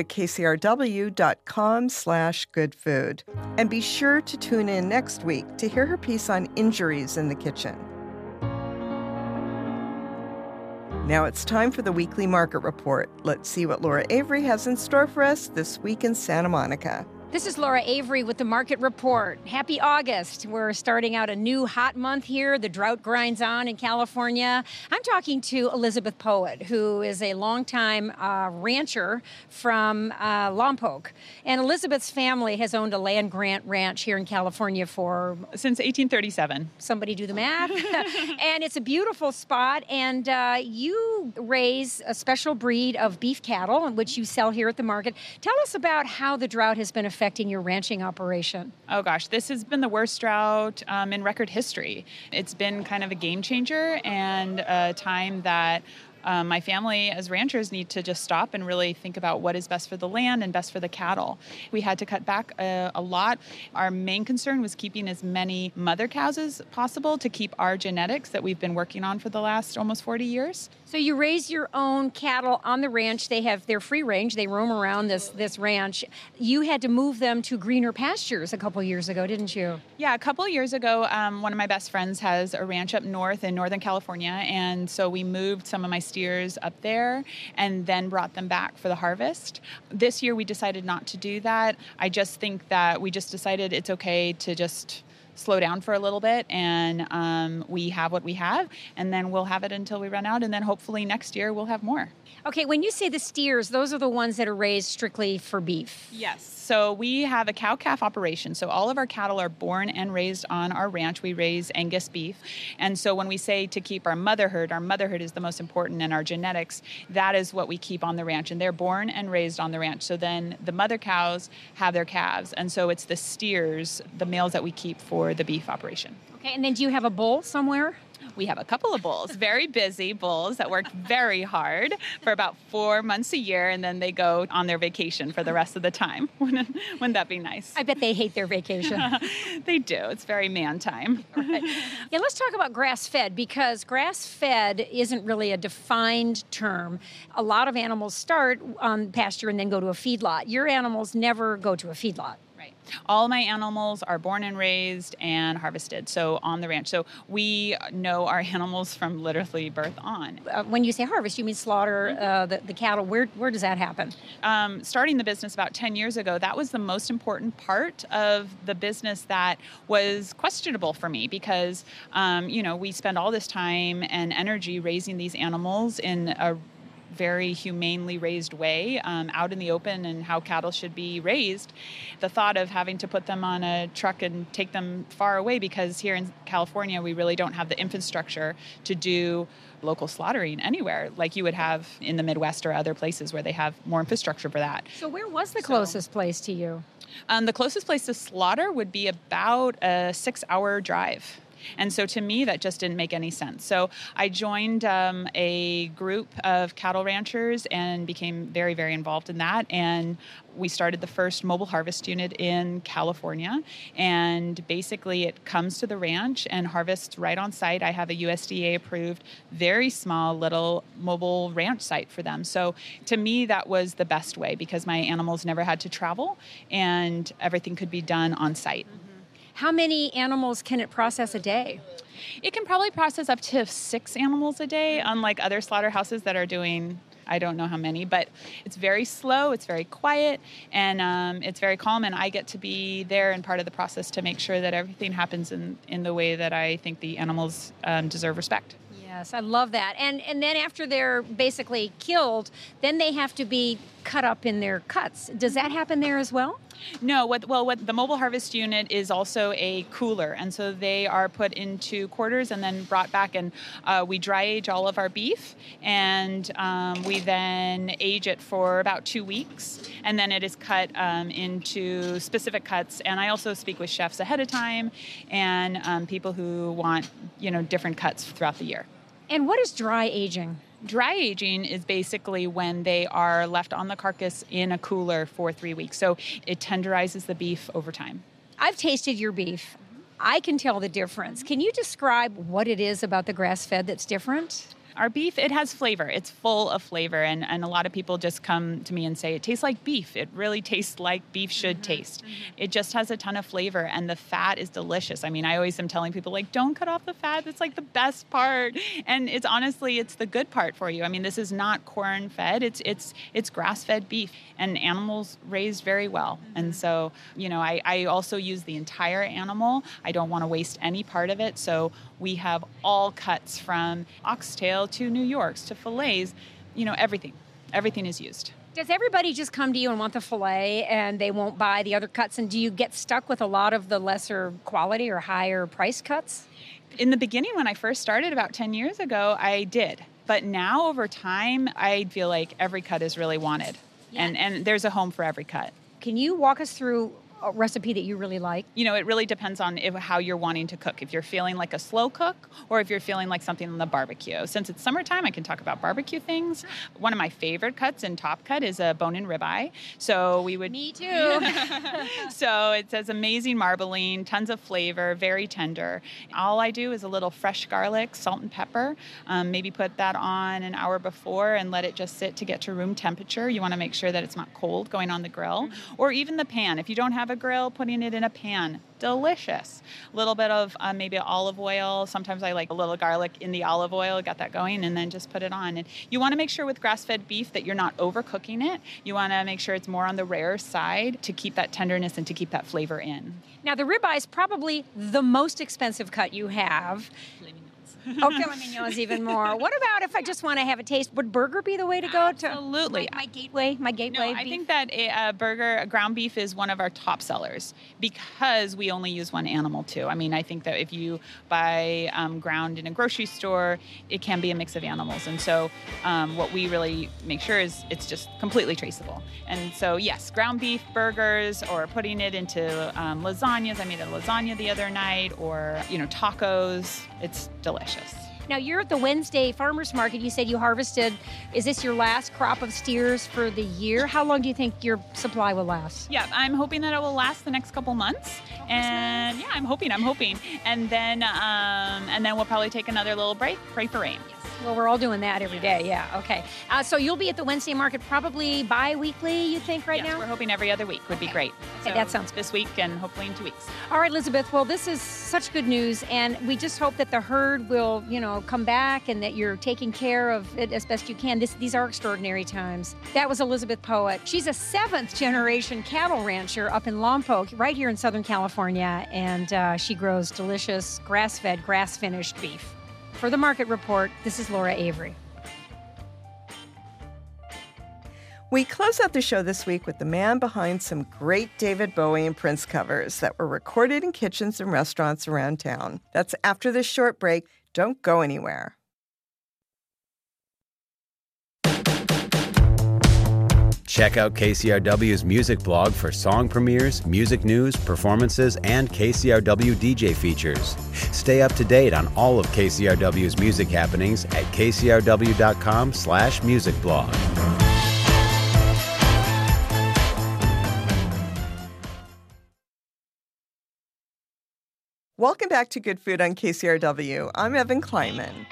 kcrw.com slash good food. And be sure to tune in next week to hear her piece on injuries in the kitchen. Now it's time for the weekly market report. Let's see what Laura Avery has in store for us this week in Santa Monica. This is Laura Avery with the Market Report. Happy August. We're starting out a new hot month here. The drought grinds on in California. I'm talking to Elizabeth Poet, who is a longtime uh, rancher from uh, Lompoc. And Elizabeth's family has owned a land grant ranch here in California for... since eighteen thirty-seven. Somebody do the math. And it's a beautiful spot. And uh, you raise a special breed of beef cattle, which you sell here at the market. Tell us about how the drought has been affecting affecting your ranching operation? Oh gosh, this has been the worst drought um, in record history. It's been kind of a game changer and a time that Um, my family as ranchers need to just stop and really think about what is best for the land and best for the cattle. We had to cut back a, a lot. Our main concern was keeping as many mother cows as possible to keep our genetics that we've been working on for the last almost forty years. So you raise your own cattle on the ranch. They have their free range. They roam around this this ranch. You had to move them to greener pastures a couple years ago, didn't you? Yeah, a couple years ago, um, one of my best friends has a ranch up north in Northern California, and so we moved some of my steers up there and then brought them back for the harvest. This year we decided not to do that. I just think that we just decided it's okay to just slow down for a little bit, and um, we have what we have, and then we'll have it until we run out, and then hopefully next year we'll have more. Okay, when you say the steers, those are the ones that are raised strictly for beef. Yes. So we have a cow-calf operation. So all of our cattle are born and raised on our ranch. We raise Angus beef. And so when we say to keep our mother herd, our mother herd is the most important in our genetics. That is what we keep on the ranch. And they're born and raised on the ranch. So then the mother cows have their calves. And so it's the steers, the males that we keep for the beef operation. Okay, and then do you have a bull somewhere? We have a couple of bulls, very busy bulls that work very hard for about four months a year, and then they go on their vacation for the rest of the time. Wouldn't, wouldn't that be nice? I bet they hate their vacation. They do. It's very man time. Right. Yeah, let's talk about grass-fed, because grass-fed isn't really a defined term. A lot of animals start on pasture and then go to a feedlot. Your animals never go to a feedlot. All my animals are born and raised and harvested, so on the ranch. So we know our animals from literally birth on. Uh, when you say harvest, you mean slaughter uh, the, the cattle. Where where does that happen? Um, starting the business about ten years ago, that was the most important part of the business that was questionable for me because, um, you know, we spend all this time and energy raising these animals in a very humanely raised way um, out in the open and how cattle should be raised. The thought of having to put them on a truck and take them far away, because here in California we really don't have the infrastructure to do local slaughtering anywhere like you would have in the Midwest or other places where they have more infrastructure for that. So where was the closest so, place to you? Um, the closest place to slaughter would be about a six-hour drive. And so to me, that just didn't make any sense. So I joined um, a group of cattle ranchers and became very, very involved in that. And we started the first mobile harvest unit in California. And basically it comes to the ranch and harvests right on site. I have a U S D A-approved, very small little mobile ranch site for them. So to me, that was the best way because my animals never had to travel and everything could be done on site. How many animals can it process a day? It can probably process up to six animals a day, unlike other slaughterhouses that are doing, I don't know how many, but it's very slow, it's very quiet, and um, it's very calm, and I get to be there and part of the process to make sure that everything happens in, in the way that I think the animals um, deserve respect. Yes, I love that. And and then after they're basically killed, then they have to be cut up in their cuts. Does that happen there as well? No, what, well, what the mobile harvest unit is also a cooler, and so they are put into quarters and then brought back, and uh, we dry age all of our beef, and um, we then age it for about two weeks, and then it is cut um, into specific cuts. And I also speak with chefs ahead of time, and um, people who want, you know, different cuts throughout the year. And what is dry aging? Dry aging is basically when they are left on the carcass in a cooler for three weeks. So it tenderizes the beef over time. I've tasted your beef. I can tell the difference. Can you describe what it is about the grass-fed that's different? Our beef, it has flavor. It's full of flavor. And, and a lot of people just come to me and say, it tastes like beef. It really tastes like beef should mm-hmm. taste. Mm-hmm. It just has a ton of flavor. And the fat is delicious. I mean, I always am telling people, like, don't cut off the fat. It's like the best part. And it's honestly, it's the good part for you. I mean, this is not corn-fed. It's it's it's grass-fed beef. And animals raised very well. Mm-hmm. And so, you know, I, I also use the entire animal. I don't want to waste any part of it. So we have all cuts from oxtail to New Yorks to fillets, you know, everything. Everything is used. Does everybody just come to you and want the fillet and they won't buy the other cuts? And do you get stuck with a lot of the lesser quality or higher price cuts? In the beginning, when I first started about ten years ago, I did. But now over time, I feel like every cut is really wanted. Yeah. And, and there's a home for every cut. Can you walk us through a recipe that you really like? You know, it really depends on if, how you're wanting to cook. If you're feeling like a slow cook or if you're feeling like something on the barbecue. Since it's summertime, I can talk about barbecue things. One of my favorite cuts in Top Cut is a bone-in ribeye. So we would... Me too. So it says amazing marbling, tons of flavor, very tender. All I do is a little fresh garlic, salt and pepper. Um, maybe put that on an hour before and let it just sit to get to room temperature. You want to make sure that it's not cold going on the grill. Mm-hmm. Or even the pan. If you don't have a grill, putting it in a pan. Delicious. A little bit of uh, maybe olive oil. Sometimes I like a little garlic in the olive oil, got that going, and then just put it on. And you want to make sure with grass-fed beef that you're not overcooking it. You want to make sure it's more on the rare side to keep that tenderness and to keep that flavor in. Now, the ribeye is probably the most expensive cut you have. Oh, filet mignons even more. What about if I just want to have a taste? Would burger be the way to go? Absolutely. To my, my gateway, my gateway No, I beef? think that a, a burger, a ground beef is one of our top sellers because we only use one animal too. I mean, I think that if you buy um, ground in a grocery store, it can be a mix of animals. And so um, what we really make sure is it's just completely traceable. And so, yes, ground beef burgers or putting it into um, lasagnas. I made a lasagna the other night or, you know, tacos. It's delicious. Now, you're at the Wednesday Farmers Market. You said you harvested. Is this your last crop of steers for the year? How long do you think your supply will last? Yeah, I'm hoping that it will last the next couple months. And yeah, I'm hoping, I'm hoping. And then um, and then we'll probably take another little break, pray for rain. Well, we're all doing that every day. Yeah, okay. Uh, so you'll be at the Wednesday Market probably bi-weekly, you think, right yes, now? we're hoping every other week would be great. Okay, So that sounds this week and hopefully in two weeks. All right, Elizabeth. Well, this is such good news, and we just hope that the herd will, you know, come back and that you're taking care of it as best you can. This, these are extraordinary times. That was Elizabeth Poet. She's a seventh-generation cattle rancher up in Lompoc, right here in Southern California, and uh, she grows delicious grass-fed, grass-finished beef. For the Market Report, this is Laura Avery. We close out the show this week with the man behind some great David Bowie and Prince covers that were recorded in kitchens and restaurants around town. That's after this short break. Don't go anywhere. Check out K C R W's music blog for song premieres, music news, performances, and K C R W D J features. Stay up to date on all of K C R W's music happenings at k c r w dot com slash music blog. Welcome back to Good Food on K C R W. I'm Evan Kleiman.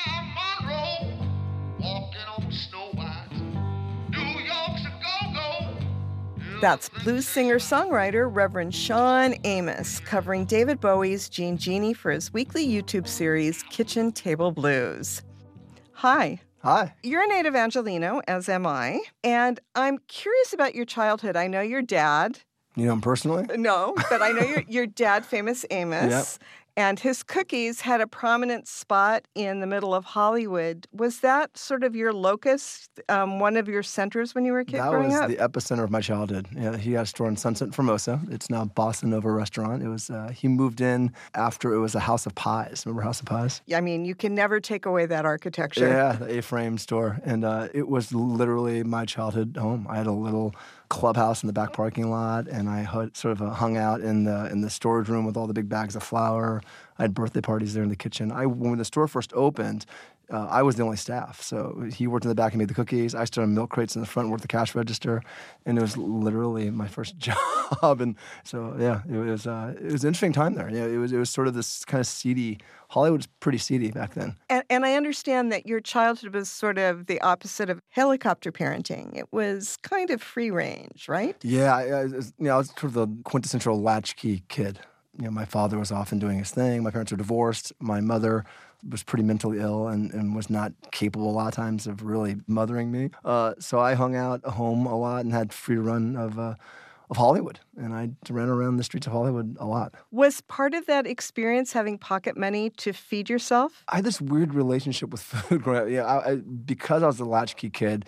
That's blues singer-songwriter Reverend Sean Amos covering David Bowie's Jean Genie for his weekly YouTube series, Kitchen Table Blues. Hi. Hi. You're a native Angelino, as am I, and I'm curious about your childhood. I know your dad. You know him personally? No, but I know your, your dad, Famous Amos. Yep. And his cookies had a prominent spot in the middle of Hollywood. Was that sort of your locus, um, one of your centers when you were a kid that growing was up? the epicenter of my childhood. Yeah, he had a store in Sunset Formosa. It's now Bossa Nova Restaurant. It was uh, he moved in after it was a House of Pies. Remember House of Pies? I mean, you can never take away that architecture. Yeah, the A-frame store. And uh, it was literally my childhood home. I had a little clubhouse in the back parking lot, and I had sort of uh, hung out in the in the storage room with all the big bags of flour. I had birthday parties there in the kitchen. I when the store first opened, uh, I was the only staff. So he worked in the back and made the cookies. I stood on milk crates in the front, worked the cash register, and it was literally my first job. And so yeah, it was uh, it was an interesting time there. Yeah, it was it was sort of this kind of seedy. Hollywood was pretty seedy back then. And, and I understand that your childhood was sort of the opposite of helicopter parenting. It was kind of free range, right? Yeah, I, I, was, you know, I was sort of the quintessential latchkey kid. You know, my father was often doing his thing. My parents were divorced. My mother was pretty mentally ill and, and was not capable a lot of times of really mothering me. Uh, so I hung out at home a lot and had free run of uh, of Hollywood. And I ran around the streets of Hollywood a lot. Was part of that experience having pocket money to feed yourself? I had this weird relationship with food growing up. Yeah, I, I, because I was a latchkey kid,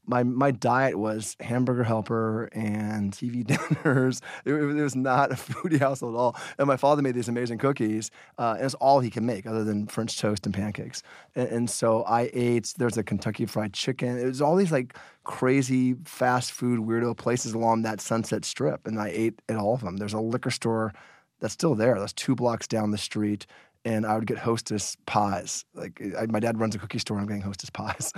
My my diet was Hamburger Helper and T V dinners. It, it was not a foodie household at all. And my father made these amazing cookies, uh, and it's all he can make other than French toast and pancakes. And, and so I ate, there's a Kentucky Fried Chicken. It was all these like crazy fast food weirdo places along that Sunset Strip, and I ate at all of them. There's a liquor store that's still there. That's two blocks down the street. And I would get Hostess pies. Like I, my dad runs a cookie store, and I'm getting Hostess pies.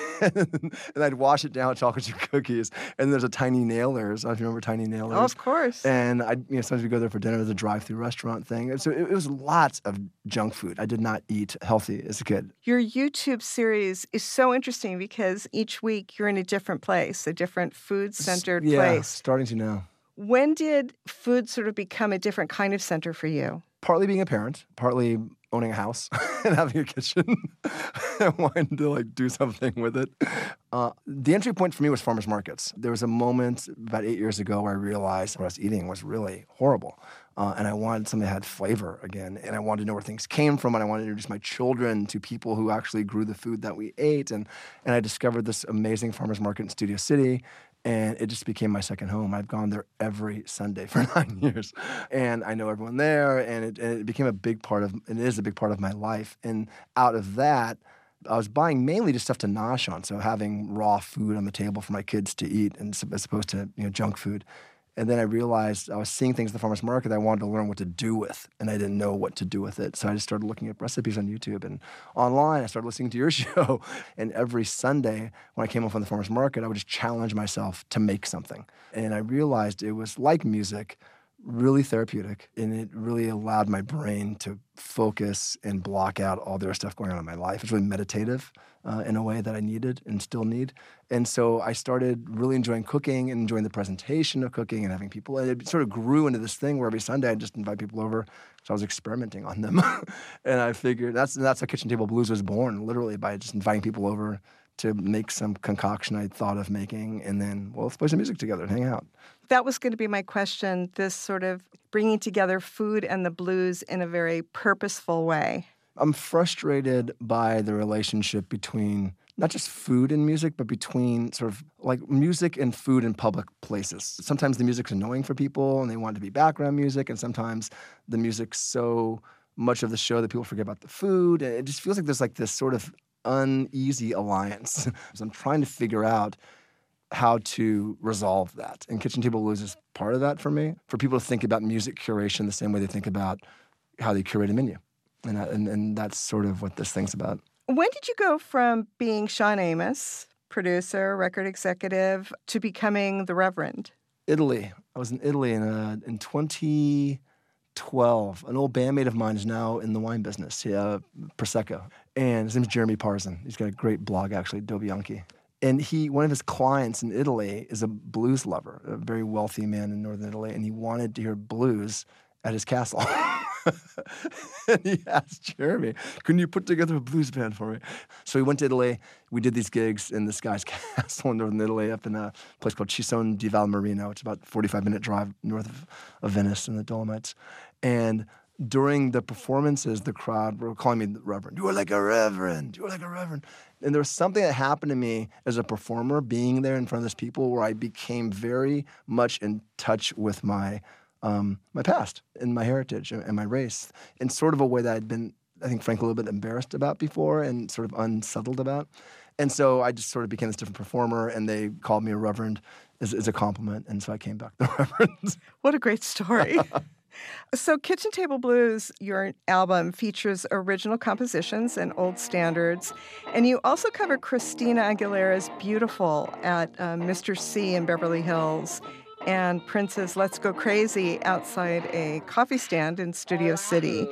and I'd wash it down with chocolate chip cookies. And there's a Tiny Nailers. I don't know if you remember Tiny Nailers. Oh, of course. And I, you know, sometimes we go there for dinner. There's a drive-through restaurant thing. And so it, it was lots of junk food. I did not eat healthy as a kid. Your YouTube series is so interesting because each week you're in a different place, a different food-centered yeah, place. Starting to now. When did food sort of become a different kind of center for you? Partly being a parent, partly owning a house and having a kitchen and wanting to like do something with it. Uh, the entry point for me was farmers markets. There was a moment about eight years ago where I realized what I was eating was really horrible. Uh, and I wanted something that had flavor again. And I wanted to know where things came from. And I wanted to introduce my children to people who actually grew the food that we ate. And, and I discovered this amazing farmers market in Studio City. And it just became my second home. I've gone there every Sunday for nine years. And I know everyone there, and it, and it became a big part of, and it is a big part of my life. And out of that, I was buying mainly just stuff to nosh on, so having raw food on the table for my kids to eat, and as opposed to you know junk food. And then I realized I was seeing things at the farmer's market that I wanted to learn what to do with, and I didn't know what to do with it. So I just started looking at recipes on YouTube and online. I started listening to your show. And every Sunday when I came home from the farmer's market, I would just challenge myself to make something. And I realized it was like music, really therapeutic, and it really allowed my brain to focus and block out all the other stuff going on in my life. It's really meditative uh, in a way that I needed and still need. And so I started really enjoying cooking and enjoying the presentation of cooking and having people. And it sort of grew into this thing where every Sunday I'd just invite people over. So I was experimenting on them. And I figured that's that's how Kitchen Table Blues was born, literally by just inviting people over to make some concoction I thought of making, and then, well, let's play some music together and hang out. That was going to be my question, this sort of bringing together food and the blues in a very purposeful way. I'm frustrated by the relationship between not just food and music, but between sort of like music and food in public places. Sometimes the music's annoying for people and they want it to be background music, and sometimes the music's so much of the show that people forget about the food. And it just feels like there's like this sort of uneasy alliance. So I'm trying to figure out how to resolve that. And Kitchen Table Blues is part of that for me, for people to think about music curation the same way they think about how they curate a menu. And, I, and, and that's sort of what this thing's about. When did you go from being Sean Amos, producer, record executive, to becoming the Reverend? Italy. I was in Italy in, uh, in twenty twelve. An old bandmate of mine is now in the wine business, uh, Prosecco. And his name is Jeremy Parson. He's got a great blog, actually, Do Bianchi. And he, one of his clients in Italy is a blues lover, a very wealthy man in northern Italy, and he wanted to hear blues at his castle. And he asked Jeremy, "Can you put together a blues band for me?" So we went to Italy. We did these gigs in this guy's castle in northern Italy, up in a place called Chisone di Valmarino. It's about a forty-five minute drive north of, of Venice in the Dolomites. And during the performances, the crowd were calling me the Reverend. "You are like a Reverend. You are like a Reverend." And there was something that happened to me as a performer, being there in front of those people, where I became very much in touch with my um, my past and my heritage and, and my race, in sort of a way that I'd been, I think, frankly, a little bit embarrassed about before and sort of unsettled about. And so I just sort of became this different performer, and they called me a Reverend as, as a compliment, and so I came back the Reverend. What a great story. So Kitchen Table Blues, your album, features original compositions and old standards. And you also cover Christina Aguilera's Beautiful at uh, Mister C in Beverly Hills and Prince's Let's Go Crazy outside a coffee stand in Studio City.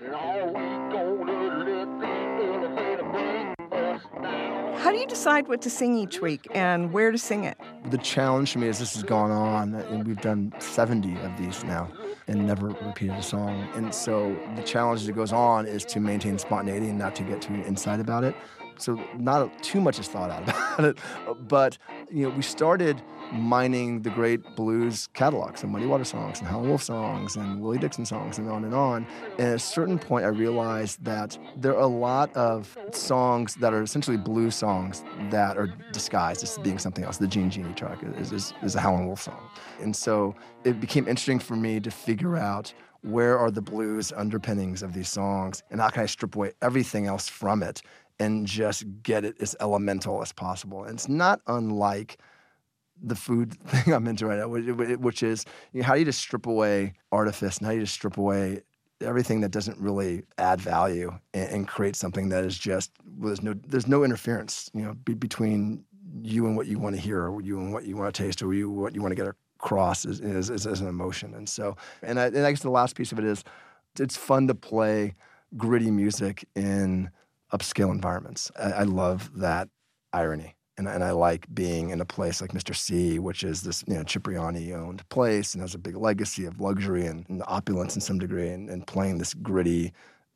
How do you decide what to sing each week and where to sing it? The challenge for me is this has gone on, and we've done seventy of these now and never repeated a song. And so the challenge as it goes on is to maintain spontaneity and not to get too inside about it. so not too much is thought out about it. But, you know, we started mining the great blues catalogs and Muddy Water songs and Howlin' Wolf songs and Willie Dixon songs and on and on. And at a certain point, I realized that there are a lot of songs that are essentially blues songs that are disguised as being something else. The Gene Genie track is, is, is a Howlin' Wolf song. And so it became interesting for me to figure out where are the blues underpinnings of these songs and how can I strip away everything else from it and just get it as elemental as possible. And it's not unlike the food thing I'm into right now, which is, you know, how do you just strip away artifice and how do you just strip away everything that doesn't really add value and, and create something that is just, well, there's no there's no interference, you know, be, between you and what you want to hear or you and what you want to taste or you what you want to get across as, as, as, as an emotion. And so, and I, and I guess the last piece of it is it's fun to play gritty music in upscale environments. I, I love that irony. And, and I like being in a place like Mister C, which is this, you know, Cipriani-owned place and has a big legacy of luxury and, and opulence in some degree, and, and playing this gritty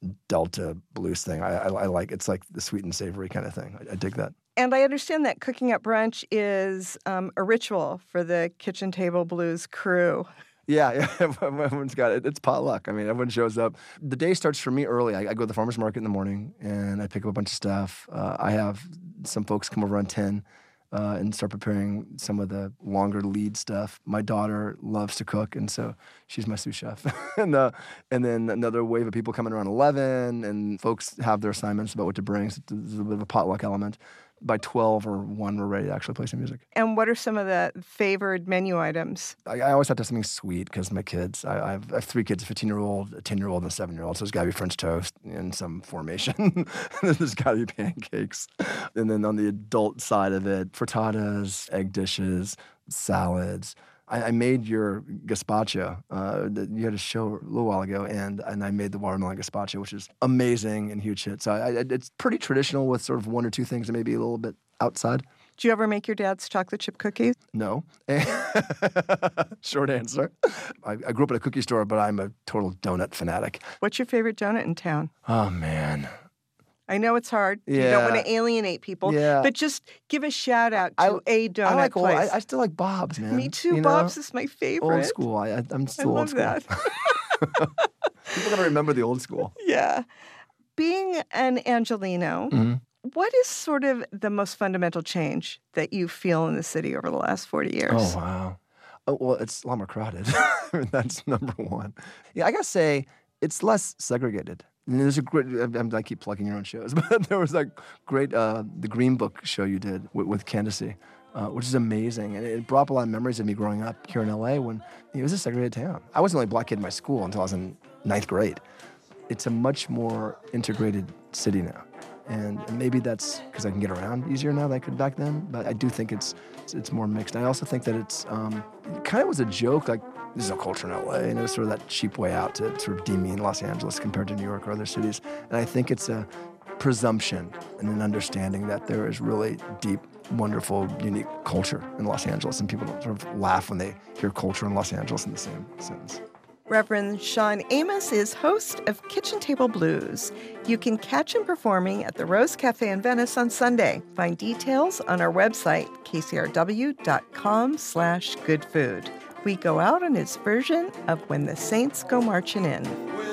Delta blues thing. I, I, I like it's like the sweet and savory kind of thing. I, I dig that. And I understand that cooking at brunch is um, a ritual for the Kitchen Table Blues crew. Yeah, yeah, everyone's got it. It's potluck. I mean, everyone shows up. The day starts for me early. I, I go to the farmer's market in the morning, and I pick up a bunch of stuff. Uh, I have some folks come over on ten uh, and start preparing some of the longer lead stuff. My daughter loves to cook, and so she's my sous chef. and uh, and then another wave of people coming around eleven, and folks have their assignments about what to bring. So there's a bit of a potluck element. By twelve or one, we're ready to actually play some music. And what are some of the favored menu items? I, I always have to have something sweet because my kids, I, I, have, I have three kids, a fifteen-year-old, a ten-year-old, and a seven-year-old. So there's got to be French toast in some formation. and then there's got to be pancakes. And then on the adult side of it, frittatas, egg dishes, salads. I, I made your gazpacho. Uh, you had a show a little while ago, and, and I made the watermelon gazpacho, which is amazing and huge hit. So I, I, it's pretty traditional with sort of one or two things that may be a little bit outside. Do you ever make your dad's chocolate chip cookies? No. Short answer. I, I grew up at a cookie store, but I'm a total donut fanatic. What's your favorite donut in town? Oh, man. I know it's hard. Yeah. You don't want to alienate people. Yeah. But just give a shout out to I, a donut I like, place. I, I still like Bob's, man. Me too. You Bob's know? is my favorite. Old school. I, I, I'm still I love old school. that. People gotta remember the old school. Yeah. Being an Angelino, mm-hmm. what is sort of the most fundamental change that you feel in the city over the last forty years? Oh, wow. Oh, well, it's a lot more crowded. I mean, that's number one. Yeah, I gotta say, it's less segregated. And there's a great, I, I keep plugging your own shows, but there was that great, uh, the Green Book show you did with, with Candace, uh, which is amazing. And it brought up a lot of memories of me growing up here in L A when it was a segregated town. I was the only black kid in my school until I was in ninth grade. It's a much more integrated city now. And maybe that's because I can get around easier now than I could back then, but I do think it's it's, it's more mixed. I also think that it's um, it kind of was a joke, like, there's no culture in L A, and it was sort of that cheap way out to sort of demean Los Angeles compared to New York or other cities. And I think it's a presumption and an understanding that there is really deep, wonderful, unique culture in Los Angeles, and people sort of laugh when they hear culture in Los Angeles in the same sentence. Reverend Sean Amos is host of Kitchen Table Blues. You can catch him performing at the Rose Cafe in Venice on Sunday. Find details on our website, k c r w dot com slash good food. We go out on his version of When the Saints Go Marching In.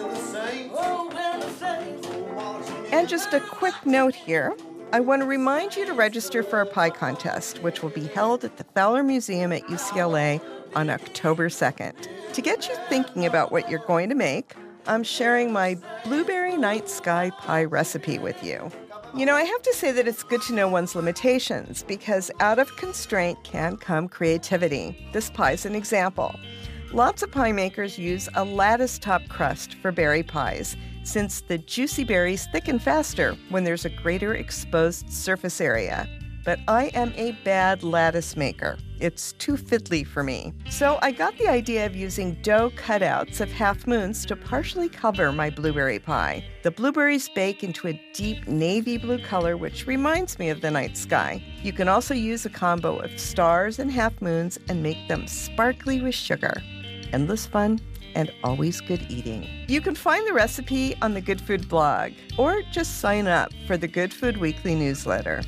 And just a quick note here. I want to remind you to register for our pie contest, which will be held at the Fowler Museum at U C L A on October second. To get you thinking about what you're going to make, I'm sharing my blueberry night sky pie recipe with you. You know, I have to say that it's good to know one's limitations because out of constraint can come creativity. This pie is an example. Lots of pie makers use a lattice top crust for berry pies, since the juicy berries thicken faster when there's a greater exposed surface area. But I am a bad lattice maker. It's too fiddly for me. So I got the idea of using dough cutouts of half moons to partially cover my blueberry pie. The blueberries bake into a deep navy blue color, which reminds me of the night sky. You can also use a combo of stars and half moons and make them sparkly with sugar. Endless fun, and always good eating. You can find the recipe on the Good Food blog, or just sign up for the Good Food Weekly newsletter.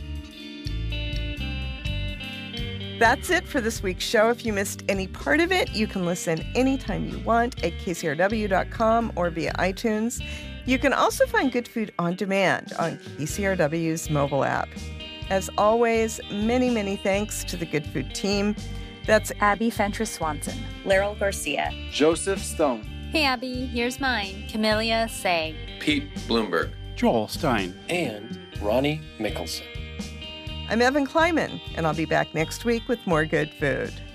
That's it for this week's show. If you missed any part of it, you can listen anytime you want at K C R W dot com or via iTunes. You can also find Good Food on demand on K C R W's mobile app. As always, many, many thanks to the Good Food team. That's Abby Fentress-Swanson, Laurel Garcia, Joseph Stone. Hey Abby, here's mine, Camellia Say, Pete Bloomberg, Joel Stein, and Ronnie Mickelson. I'm Evan Kleiman, and I'll be back next week with more good food.